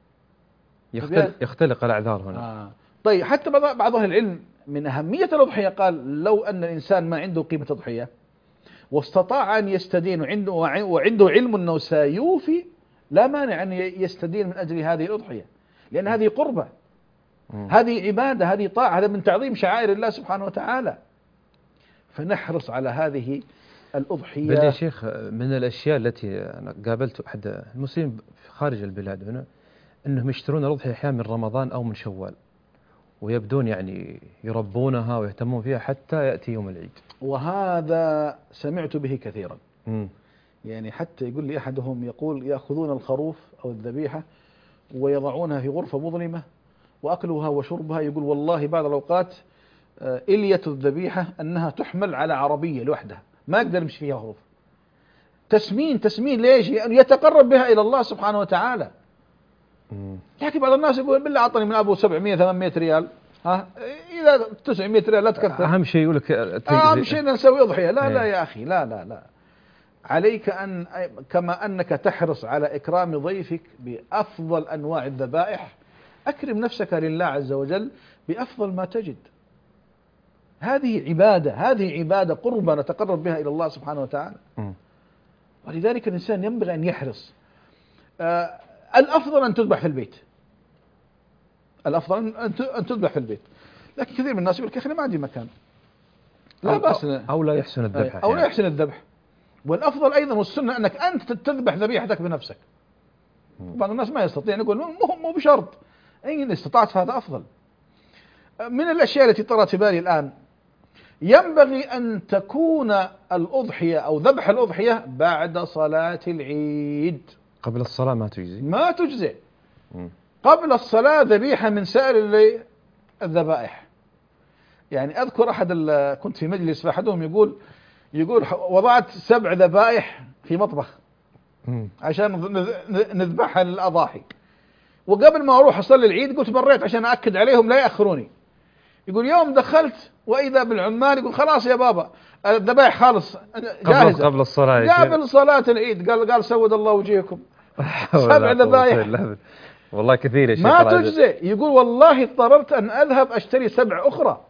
يختلق, يختلق الأعذار هنا. آه. طيب حتى بعض أهل العلم من أهمية الأضحية قال لو أن الإنسان ما عنده قيمة أضحية واستطاع أن يستدين وعنده, وعنده علم أنه سيوفي، لا مانع أن يستدين من أجل هذه الأضحية، لأن هذه قربة، هذه عبادة، هذه طاعة، هذا من تعظيم شعائر الله سبحانه وتعالى. فنحرص على هذه الأضحية. بل يا شيخ من الأشياء التي أنا قابلت أحد المسلمين خارج البلاد هنا أنهم يشترون الأضحية أحيانا من رمضان أو من شوال، ويبدون يعني يربونها ويهتمون فيها حتى يأتي يوم العيد. وهذا سمعت به كثيرا. م. يعني حتى يقول لي أحدهم يقول يأخذون الخروف أو الذبيحة ويضعونها في غرفة مظلمة وأكلها وشربها، يقول والله بعض الأوقات إلية الذبيحة أنها تحمل على عربية لوحدها ما يقدر يمشي فيها خروف. تسمين تسمين ليش؟ يعني يتقرب بها إلى الله سبحانه وتعالى. لكن بعض الناس يقول بالله أعطني من أبو سبعمية ثمانمية ريال، ها إذا تسعمية ريال لا تكثر. أهم شيء يقول لك أهم شيء نسوي أضحية. لا لا يا أخي، لا لا لا، عليك أن كما أنك تحرص على إكرام ضيفك بأفضل أنواع الذبائح، أكرم نفسك لله عز وجل بأفضل ما تجد. هذه عبادة، هذه عبادة قربة نتقرب بها إلى الله سبحانه وتعالى. م. ولذلك الإنسان ينبغي أن يحرص. آه الأفضل أن تذبح في البيت، الأفضل أن تذبح في البيت، لكن كثير من الناس يقول لك أنا ما عندي مكان. لا بأس، أو لا يحسن الذبح، أو لا يحسن الذبح. والأفضل أيضا والسنة أنك أنت تذبح ذبيحتك بنفسك. بعض الناس ما يستطيع، يقول مو مو بشرط، إن استطعت فهذا أفضل. من الأشياء التي طرت في بالي الآن، ينبغي أن تكون الأضحية أو ذبح الأضحية بعد صلاة العيد. قبل الصلاة ما تجزي، ما تجزي. قبل الصلاة ذبيحة من سائر الذبائح. يعني أذكر أحد كنت في مجلس فأحدهم يقول يقول وضعت سبع ذبائح في مطبخ عشان نذبحها للأضاحي، وقبل ما أروح أصلي العيد قلت مريت عشان أأكد عليهم لا يأخروني. يقول يوم دخلت وإذا بالعمال يقول خلاص يا بابا الذبائح خالص جاهزة قبل الصلاة، قبل صلاة العيد. قال قال سود الله وجهكم. سبع ذبائح والله كثير يا شيخ ما تجزي. يقول والله اضطررت أن أذهب أشتري سبع أخرى.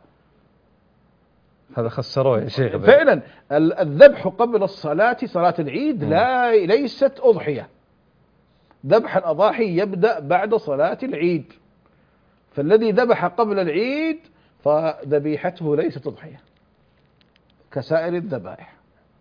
هذا خسروه يا شيخ. فعلا الذبح قبل الصلاة، صلاة العيد، لا ليست أضحية. ذبح الأضاحي يبدأ بعد صلاة العيد، فالذي ذبح قبل العيد فذبيحته ليست أضحية كسائر الذبائح.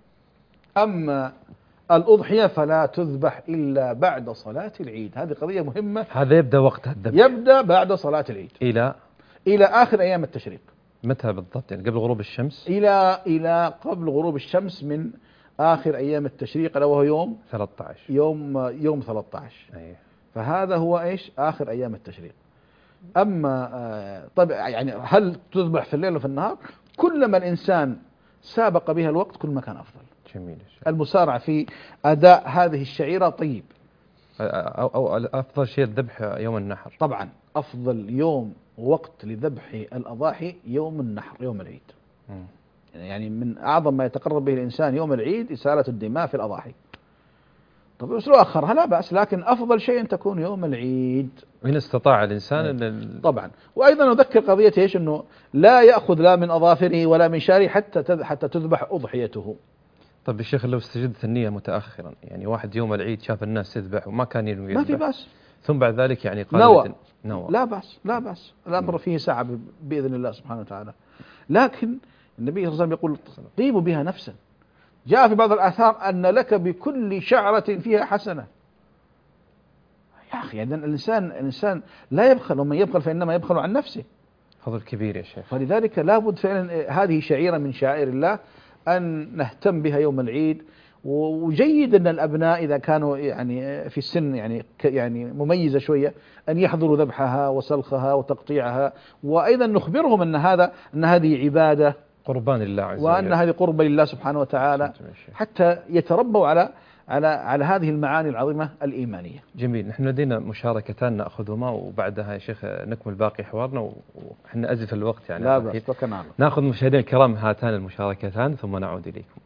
أما الأضحية فلا تذبح إلا بعد صلاة العيد. هذه قضية مهمة. هذا يبدأ وقتها الذبح، يبدأ بعد صلاة العيد إلى إلى آخر أيام التشريق. متى بالضبط؟ يعني قبل غروب الشمس؟ إلى إلى قبل غروب الشمس من آخر أيام التشريق، ألا وهو يوم ثلاثة عشر، يوم يوم ثلاثة عشر. أيه. فهذا هو إيش آخر أيام التشريق. أما آه طيب يعني هل تذبح في الليل وفي النهار؟ كلما الإنسان سابق بها الوقت كل ما كان أفضل. جميل. المسارعة في أداء هذه الشعيرة طيب. أو, أو أفضل شيء الذبح يوم النحر. طبعا أفضل يوم وقت لذبح الأضاحي يوم النحر، يوم العيد. م. يعني من أعظم ما يتقرب به الإنسان يوم العيد إسالة الدماء في الأضاحي. طب لو أخرها لا بأس، لكن أفضل شيء أن تكون يوم العيد إن استطاع الإنسان أن طبعا. وأيضا نذكر قضية إيش، أنه لا يأخذ لا من أظافره ولا من شعره حتى حتى تذبح أضحيته. طب يا شيخ لو استجدت النية متأخرا، يعني واحد يوم العيد شاف الناس تذبح وما كان ينوي ما في بأس، ثم بعد ذلك يعني قال نوى نوى لا بأس، لا بأس، الأمر فيه سعة بإذن الله سبحانه وتعالى. لكن النبي صلى الله عليه وسلم يقول طيبوا بها نفسا. جاء في بعض الآثار أن لك بكل شعرة فيها حسنة. يا أخي يعني الإنسان الإنسان لا يبخل، ومن يبخل فإنما يبخل عن نفسه. فضل كبير يا شيخ. فلذلك لابد فعلا هذه شعيرة من شعائر الله أن نهتم بها يوم العيد. وجيد أن الأبناء إذا كانوا يعني في السن يعني يعني مميزة شوية أن يحضروا ذبحها وسلخها وتقطيعها، وأيضا نخبرهم أن هذا أن هذه عبادة قربان لله عز وجل، وأن هذه قربة لله سبحانه وتعالى، حتى يتربوا على على على هذه المعاني العظيمة الإيمانية. جميل. نحن لدينا مشاركتان نأخذهما وبعدها يا شيخ نكمل باقي حوارنا، وحنا أزف الوقت يعني. لا بأس، توكلنا. نأخذ مشاهدينا الكرام هاتان المشاركتان ثم نعود إليكم.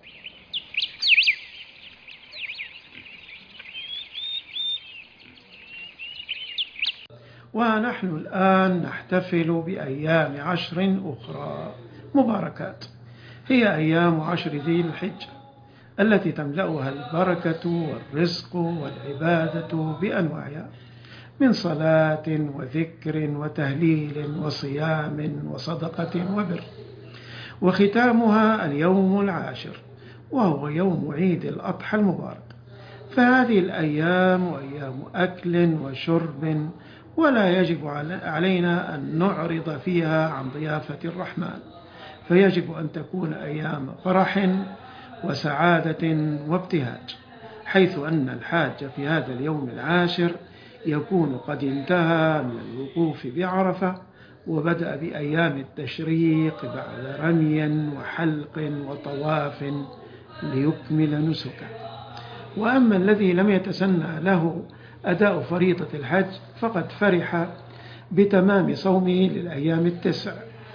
ونحن الآن نحتفل بأيام عشر أخرى مباركات، هي أيام عشر ذي الحجة التي تملأها البركة والرزق والعبادة بأنواعها من صلاة وذكر وتهليل وصيام وصدقة وبر، وختامها اليوم العاشر وهو يوم عيد الأضحى المبارك. فهذه الأيام أيام أكل وشرب، ولا يجب علينا أن نعرض فيها عن ضيافة الرحمن، فيجب أن تكون أيام فرح وسعادة وابتهاج، حيث أن الحاج في هذا اليوم العاشر يكون قد انتهى من الوقوف بعرفة وبدأ بأيام التشريق بعد رمي وحلق وطواف ليكمل نسكه. وأما الذي لم يتسنى له أداء فريضة الحج فقد فرح بتمام صومه للأيام التسع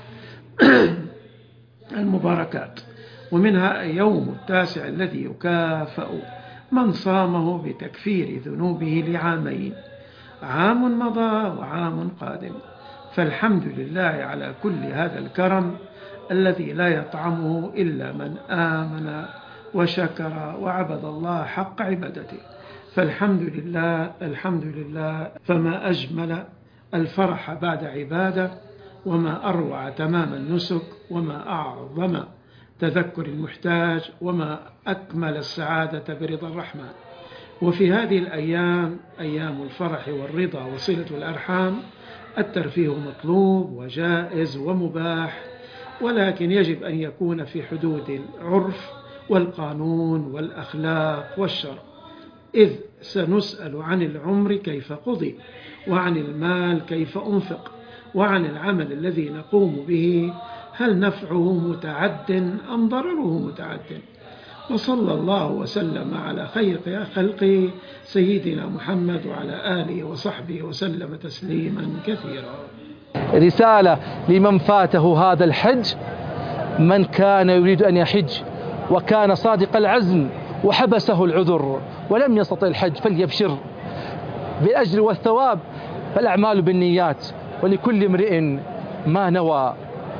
المباركات، ومنها يوم التاسع الذي يكافأ من صامه بتكفير ذنوبه لعامين، عام مضى وعام قادم. فالحمد لله على كل هذا الكرم الذي لا يطعمه إلا من آمن وشكر وعبد الله حق عبادته. فالحمد لله الحمد لله. فما أجمل الفرح بعد عبادة، وما أروع تمام النسك، وما أعظم تذكر المحتاج، وما أكمل السعادة برضا الرحمن. وفي هذه الأيام أيام الفرح والرضا وصلة الأرحام الترفيه مطلوب وجائز ومباح، ولكن يجب أن يكون في حدود العرف والقانون والأخلاق والشرع، إذ سنسأل عن العمر كيف قضي، وعن المال كيف أنفق، وعن العمل الذي نقوم به هل نفعه متعد أم ضرره متعد. وصلى الله وسلم على خير خلقه سيدنا محمد وعلى آله وصحبه وسلم تسليما كثيرا. رسالة لمن فاته هذا الحج، من كان يريد أن يحج وكان صادق العزم وحبسه العذر ولم يستطع الحج فليبشر بالأجر والثواب، فالأعمال بالنيات ولكل امرئ ما نوى.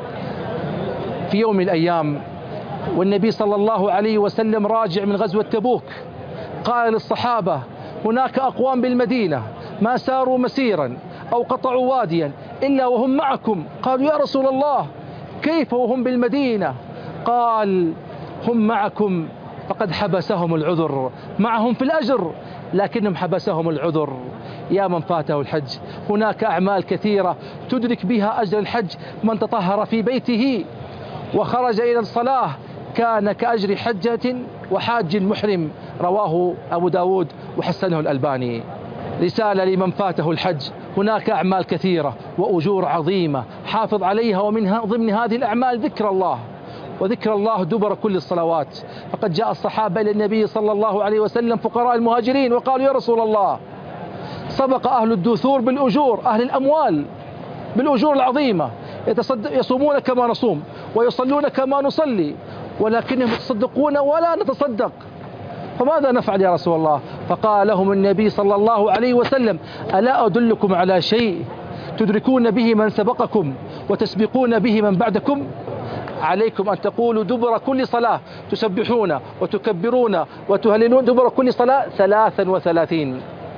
في يوم من الأيام والنبي صلى الله عليه وسلم راجع من غزوة تبوك قال للصحابة: هناك أقوام بالمدينة ما ساروا مسيرا أو قطعوا واديا إلا وهم معكم. قالوا: يا رسول الله كيف وهم بالمدينة؟ قال: هم معكم فقد حبسهم العذر، معهم في الأجر لكنهم حبسهم العذر. يا من فاته الحج، هناك أعمال كثيرة تدرك بها أجر الحج. من تطهر في بيته وخرج إلى الصلاة كان كأجر حجة وحاج محرم، رواه أبو داود وحسنه الألباني. رسالة لمن فاته الحج هناك أعمال كثيرة وأجور عظيمة حافظ عليها، ومنها ضمن هذه الأعمال ذكر الله، وذكر الله دبر كل الصلوات. فقد جاء الصحابة إلى النبي صلى الله عليه وسلم فقراء المهاجرين وقالوا: يا رسول الله، سبق أهل الدثور بالأجور، أهل الأموال بالأجور العظيمة، يصومون كما نصوم ويصلون كما نصلي، ولكنهم يتصدقون ولا نتصدق، فماذا نفعل يا رسول الله؟ فقال لهم النبي صلى الله عليه وسلم: ألا أدلكم على شيء تدركون به من سبقكم وتسبقون به من بعدكم؟ عليكم أن تقولوا دبر كل صلاة تسبحون وتكبرون وتهللون دبر كل صلاة ثلاثا وثلاثين،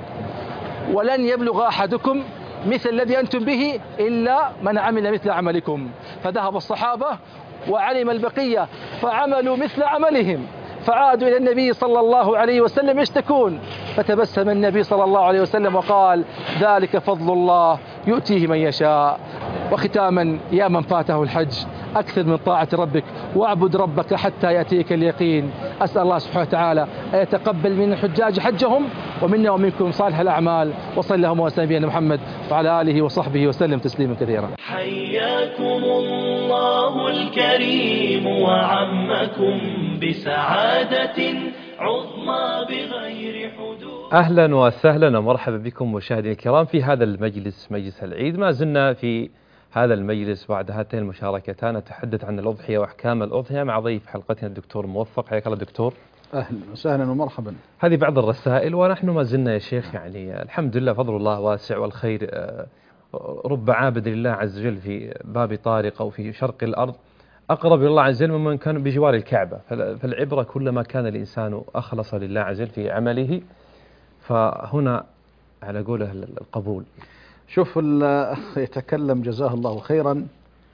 ولن يبلغ أحدكم مثل الذي أنتم به إلا من عمل مثل عملكم. فذهب الصحابة وعلم البقية فعملوا مثل عملهم، فعادوا إلى النبي صلى الله عليه وسلم يشتكون، فتبسم النبي صلى الله عليه وسلم وقال: ذلك فضل الله يؤتيه من يشاء. وختاما، يا من فاته الحج، أكثر من طاعة ربك واعبد ربك حتى يأتيك اليقين. أسأل الله سبحانه وتعالى أن يتقبل من الحجاج حجهم ومنا ومنكم صالح الأعمال، وصلى اللهم وسلم على محمد وعلى آله وصحبه وسلم تسليما كثيرا. حياكم الله الكريم وعمكم بسعادة عظمى بغير حدود. أهلا وسهلا ومرحبا بكم مشاهدينا الكرام في هذا المجلس، مجلس العيد. ما زلنا في هذا المجلس بعد هاتين المشاركتان نتحدث عن الأضحية وأحكام الأضحية مع ضيف حلقتنا الدكتور موفق. حياك الله دكتور. أهلا وسهلا ومرحبا. هذه بعض الرسائل، ونحن ما زلنا يا شيخ يعني الحمد لله فضل الله واسع والخير. رب عابد لله عز وجل في باب طارق أو في شرق الأرض أقرب إلى الله عز وجل ممن كان بجوار الكعبة. فالعبرة كلما كان الإنسان أخلص لله عز وجل في عمله، فهنا على قوله القبول. شوف الأخ يتكلم جزاه الله خيرا.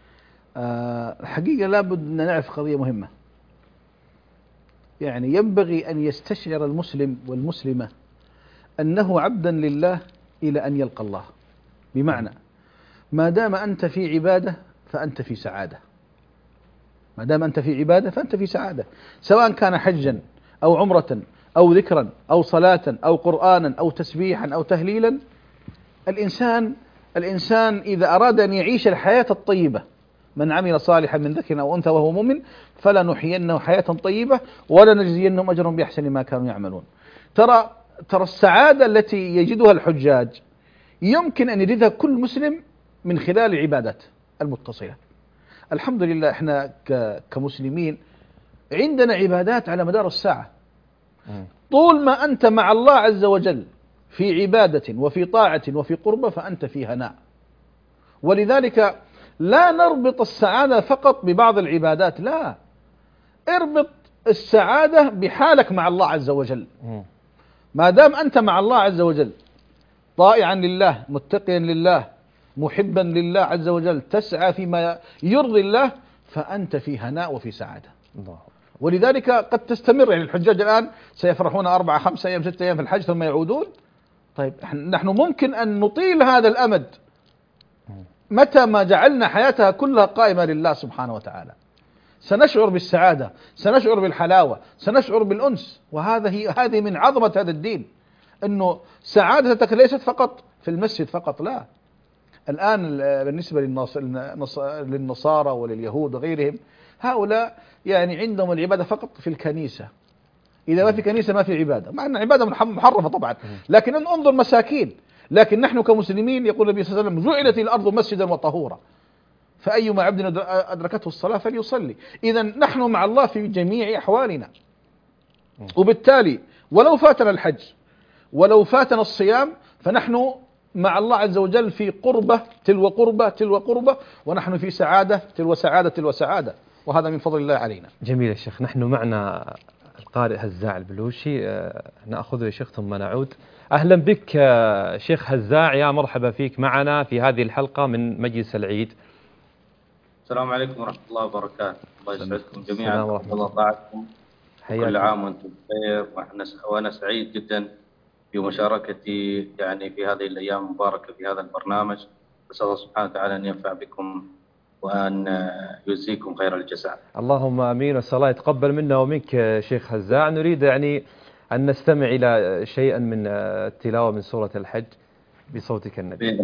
الحقيقة لابد أن نعرف قضية مهمة، يعني ينبغي أن يستشعر المسلم والمسلمة أنه عبدا لله إلى أن يلقى الله. بمعنى ما دام أنت في عبادة فأنت في سعادة، ما دام أنت في عبادة فأنت في سعادة، سواء كان حجا أو عمرة أو ذكرا أو صلاة أو قرآنا أو تسبيحا أو تهليلا. الإنسان الإنسان إذا أراد أن يعيش الحياة الطيبة، من عمل صالحا من ذكر أو أنثى وهو مؤمن فلنحيينه حياة طيبة ولنجزينهم أجرهم بأحسن ما كانوا يعملون. ترى ترى السعادة التي يجدها الحجاج يمكن أن يجدها كل مسلم من خلال العبادات المتصلة. الحمد لله احنا كمسلمين عندنا عبادات على مدار الساعة. طول ما أنت مع الله عز وجل في عبادة وفي طاعة وفي قربة فأنت في هناء. ولذلك لا نربط السعادة فقط ببعض العبادات، لا، اربط السعادة بحالك مع الله عز وجل. ما دام أنت مع الله عز وجل طائعا لله متقيا لله محبا لله عز وجل تسعى فيما يرضي الله فأنت في هناء وفي سعادة. ولذلك قد تستمر، يعني الحجاج الآن سيفرحون أربعة خمسة أيام ستة أيام في الحج ثم يعودون. طيب نحن ممكن أن نطيل هذا الأمد متى ما جعلنا حياتها كلها قائمة لله سبحانه وتعالى. سنشعر بالسعادة، سنشعر بالحلاوة، سنشعر بالأنس. وهذه هذه من عظمة هذا الدين، أنه سعادتك ليست فقط في المسجد فقط، لا. الآن بالنسبة للنصارى ولليهود وغيرهم، هؤلاء يعني عندهم العبادة فقط في الكنيسة. إذا ما في كنيسة ما في عبادة، مع أن عبادة محرفة طبعا، لكن انظر مساكين. لكن نحن كمسلمين يقول النبي صلى الله عليه وسلم: جعلت الأرض مسجدا وطهورا فأيما عبد أدركته الصلاة فليصلي. إذا نحن مع الله في جميع أحوالنا. وبالتالي ولو فاتنا الحج ولو فاتنا الصيام فنحن مع الله عز وجل في قربة تلو قربة تلو قربة، ونحن في سعادة تلو سعادة تلو سعادة، وهذا من فضل الله علينا. جميل يا شيخ. نحن معنا القارئ هزاع البلوشي، نأخذه يا شيخ ثم نعود. أهلا بك شيخ هزاع، يا مرحبا فيك معنا في هذه الحلقة من مجلس العيد. السلام عليكم ورحمة الله وبركاته. الله يسعدكم جميعا والله طاعتكم. كل عام وانتم بخير، وأنا سعيد جدا بمشاركتي يعني في هذه الأيام المباركة في هذا البرنامج. أسأل الله سبحانه وتعالى أن ينفع بكم وأن يجزيكم خير الجزاء. اللهم آمين، وأسأل الله يتقبل منا ومنك شيخ هزاع. نريد يعني أن نستمع إلى شيئا من التلاوة من سورة الحج بصوتك النبي.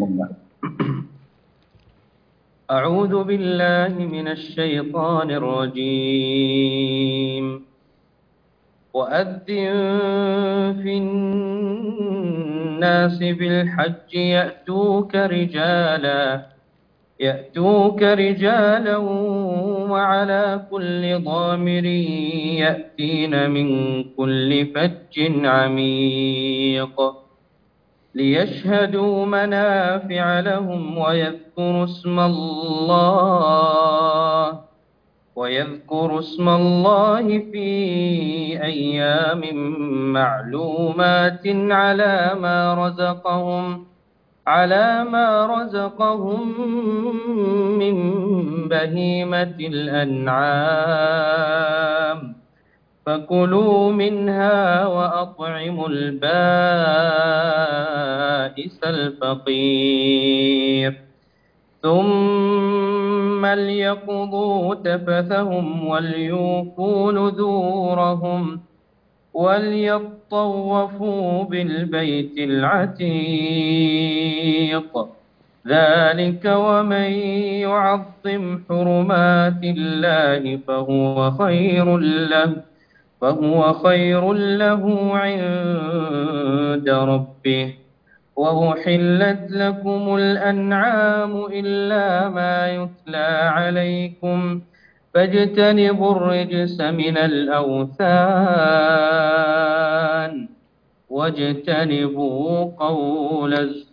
أعوذ بالله من الشيطان الرجيم. وأذن في الناس بالحج يأتوك رجالا يأتوك رجالا وعلى كل ضامر يأتين من كل فج عميق ليشهدوا منافع لهم ويذكروا اسم الله ويذكروا اسم الله في أيام معلومات على ما رزقهم على ما رزقهم من بهيمة الأنعام فكلوا منها وأطعموا البائس الفقير ثم ليقضوا تفثهم وليوفوا نذورهم وليطوفوا بالبيت العتيق ذلك ومن يعظم حرمات الله فهو خير له فهو خير له عند ربه وأحلت لكم الأنعام إلا ما يتلى عليكم فاجتنبوا الرجس من الأوثان واجتنبوا قول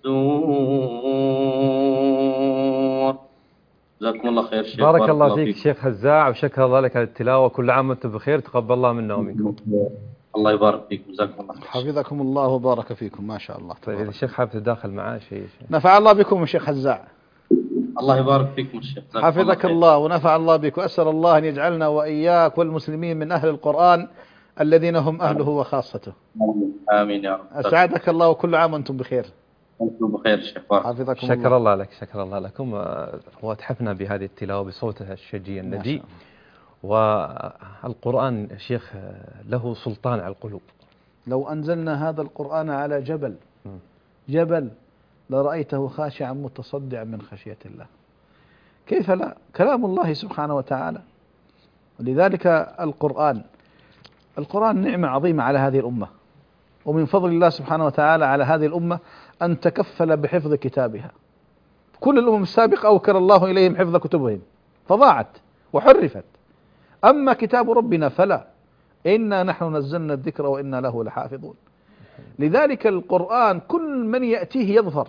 الزور. جزاكم الله خير شيخ. بارك الله فيك شيخ هزاع وشكر الله لك على التلاوة. كل عام وانتم بخير، تقبل الله منا ومنكم. الله يبارك فيكم. جزاكم الله خير. حفظكم الله وبارك فيكم. ما شاء الله. طيب الشيخ حابب تداخل معاه شيء؟ نفع الله بكم الشيخ هزاع. الله يبارك فيكم الشيخ. حفظك الله ونفع الله بك، وأسأل الله أن يجعلنا وإياك والمسلمين من أهل القرآن الذين هم أهله وخاصته. آمين يا رب. أسعدك الله وكل عام وأنتم بخير. أنتم بخير شيخ. حفظكم شكر الله. الله لك. شكر الله لكم. واتحفنا بهذه التلاوة بصوتها الشجي النجي. والقرآن شيخ له سلطان على القلوب. لو أنزلنا هذا القرآن على جبل جبل لرأيته خاشعا متصدعا من خشية الله. كيف لا؟ كلام الله سبحانه وتعالى. ولذلك القرآن القرآن نعمة عظيمة على هذه الأمة، ومن فضل الله سبحانه وتعالى على هذه الأمة أن تكفل بحفظ كتابها. كل الأمم السابقة أوكل الله إليهم حفظ كتبهم فضاعت وحرفت، أما كتاب ربنا فلا، إنا نحن نزلنا الذكر وإنا له لحافظون. لذلك القرآن كل من يأتيه يظفر،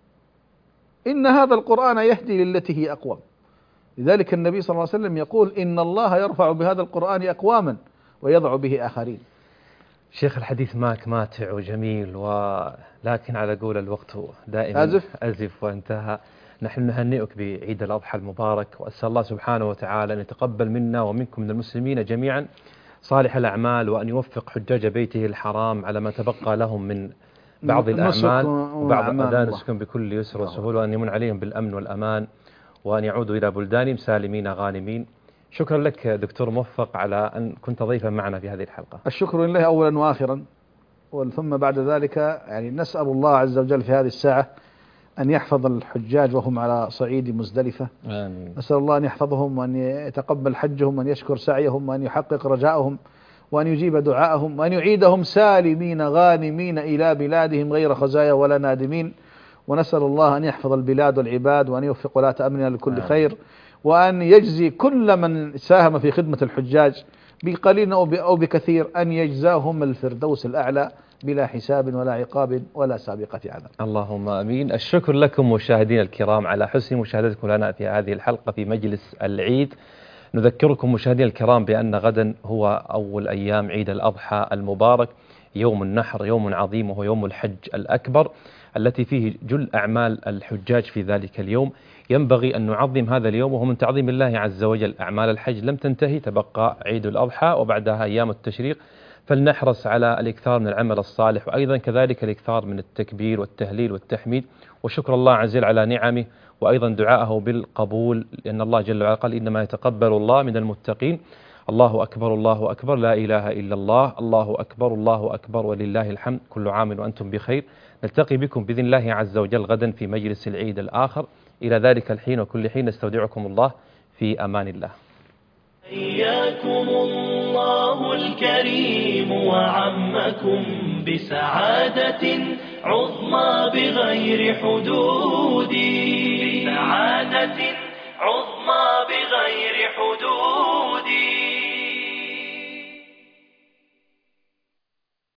إن هذا القرآن يهدي للتي هي أقوم. لذلك النبي صلى الله عليه وسلم يقول إن الله يرفع بهذا القرآن أقواما ويضع به آخرين. شيخ الحديث معك ماتع وجميل، ولكن على قول الوقت دائما أزف أزف وانتهى. نحن نهنئك بعيد الأضحى المبارك، وأسأل الله سبحانه وتعالى أن يتقبل منا ومنكم من المسلمين جميعا صالح الأعمال، وأن يوفق حجاج بيته الحرام على ما تبقى لهم من بعض الأعمال وبعض أداء نسكن بكل يسر وسهولة، وأن يمن عليهم بالأمن والأمان، وأن يعودوا إلى بلدانهم سالمين غانمين. شكرا لك دكتور موفق على أن كنت ضيفا معنا في هذه الحلقة. الشكر لله أولا وآخرا، ثم بعد ذلك يعني نسأل الله عز وجل في هذه الساعة أن يحفظ الحجاج وهم على صعيد مزدلفة. آمين. نسأل الله أن يحفظهم وأن يتقبل حجهم وأن يشكر سعيهم وأن يحقق رجاءهم وأن يجيب دعاءهم وأن يعيدهم سالمين غانمين إلى بلادهم غير خزايا ولا نادمين. ونسأل الله أن يحفظ البلاد والعباد وأن يوفق ولاة أمرنا لكل خير، وأن يجزي كل من ساهم في خدمة الحجاج بقليل أو بكثير أن يجزاهم الفردوس الأعلى بلا حساب ولا عقاب ولا سابقة عذاب. اللهم آمين. الشكر لكم مشاهدينا الكرام على حسن مشاهدتكم لنا في هذه الحلقة في مجلس العيد. نذكركم مشاهدينا الكرام بأن غدا هو أول أيام عيد الأضحى المبارك، يوم النحر، يوم عظيم وهو يوم الحج الأكبر التي فيه جل أعمال الحجاج في ذلك اليوم. ينبغي أن نعظم هذا اليوم، وهو من تعظيم الله عز وجل. أعمال الحج لم تنتهي، تبقى عيد الأضحى وبعدها أيام التشريق، فلنحرص على الإكثار من العمل الصالح، وأيضا كذلك الإكثار من التكبير والتهليل والتحميد وشكر الله عز وجل على نعمه، وأيضا دعاءه بالقبول، لأن الله جل وعلا قال إنما يتقبل الله من المتقين. الله أكبر الله أكبر، لا إله إلا الله، الله أكبر الله أكبر ولله الحمد. كل عام وأنتم بخير. نلتقي بكم بإذن الله عز وجل غدا في مجلس العيد الآخر. إلى ذلك الحين وكل حين نستودعكم الله في أمان الله. حياكم الله الكريم وعمكم بسعادة عظمى بغير حدود، بسعادة عظمى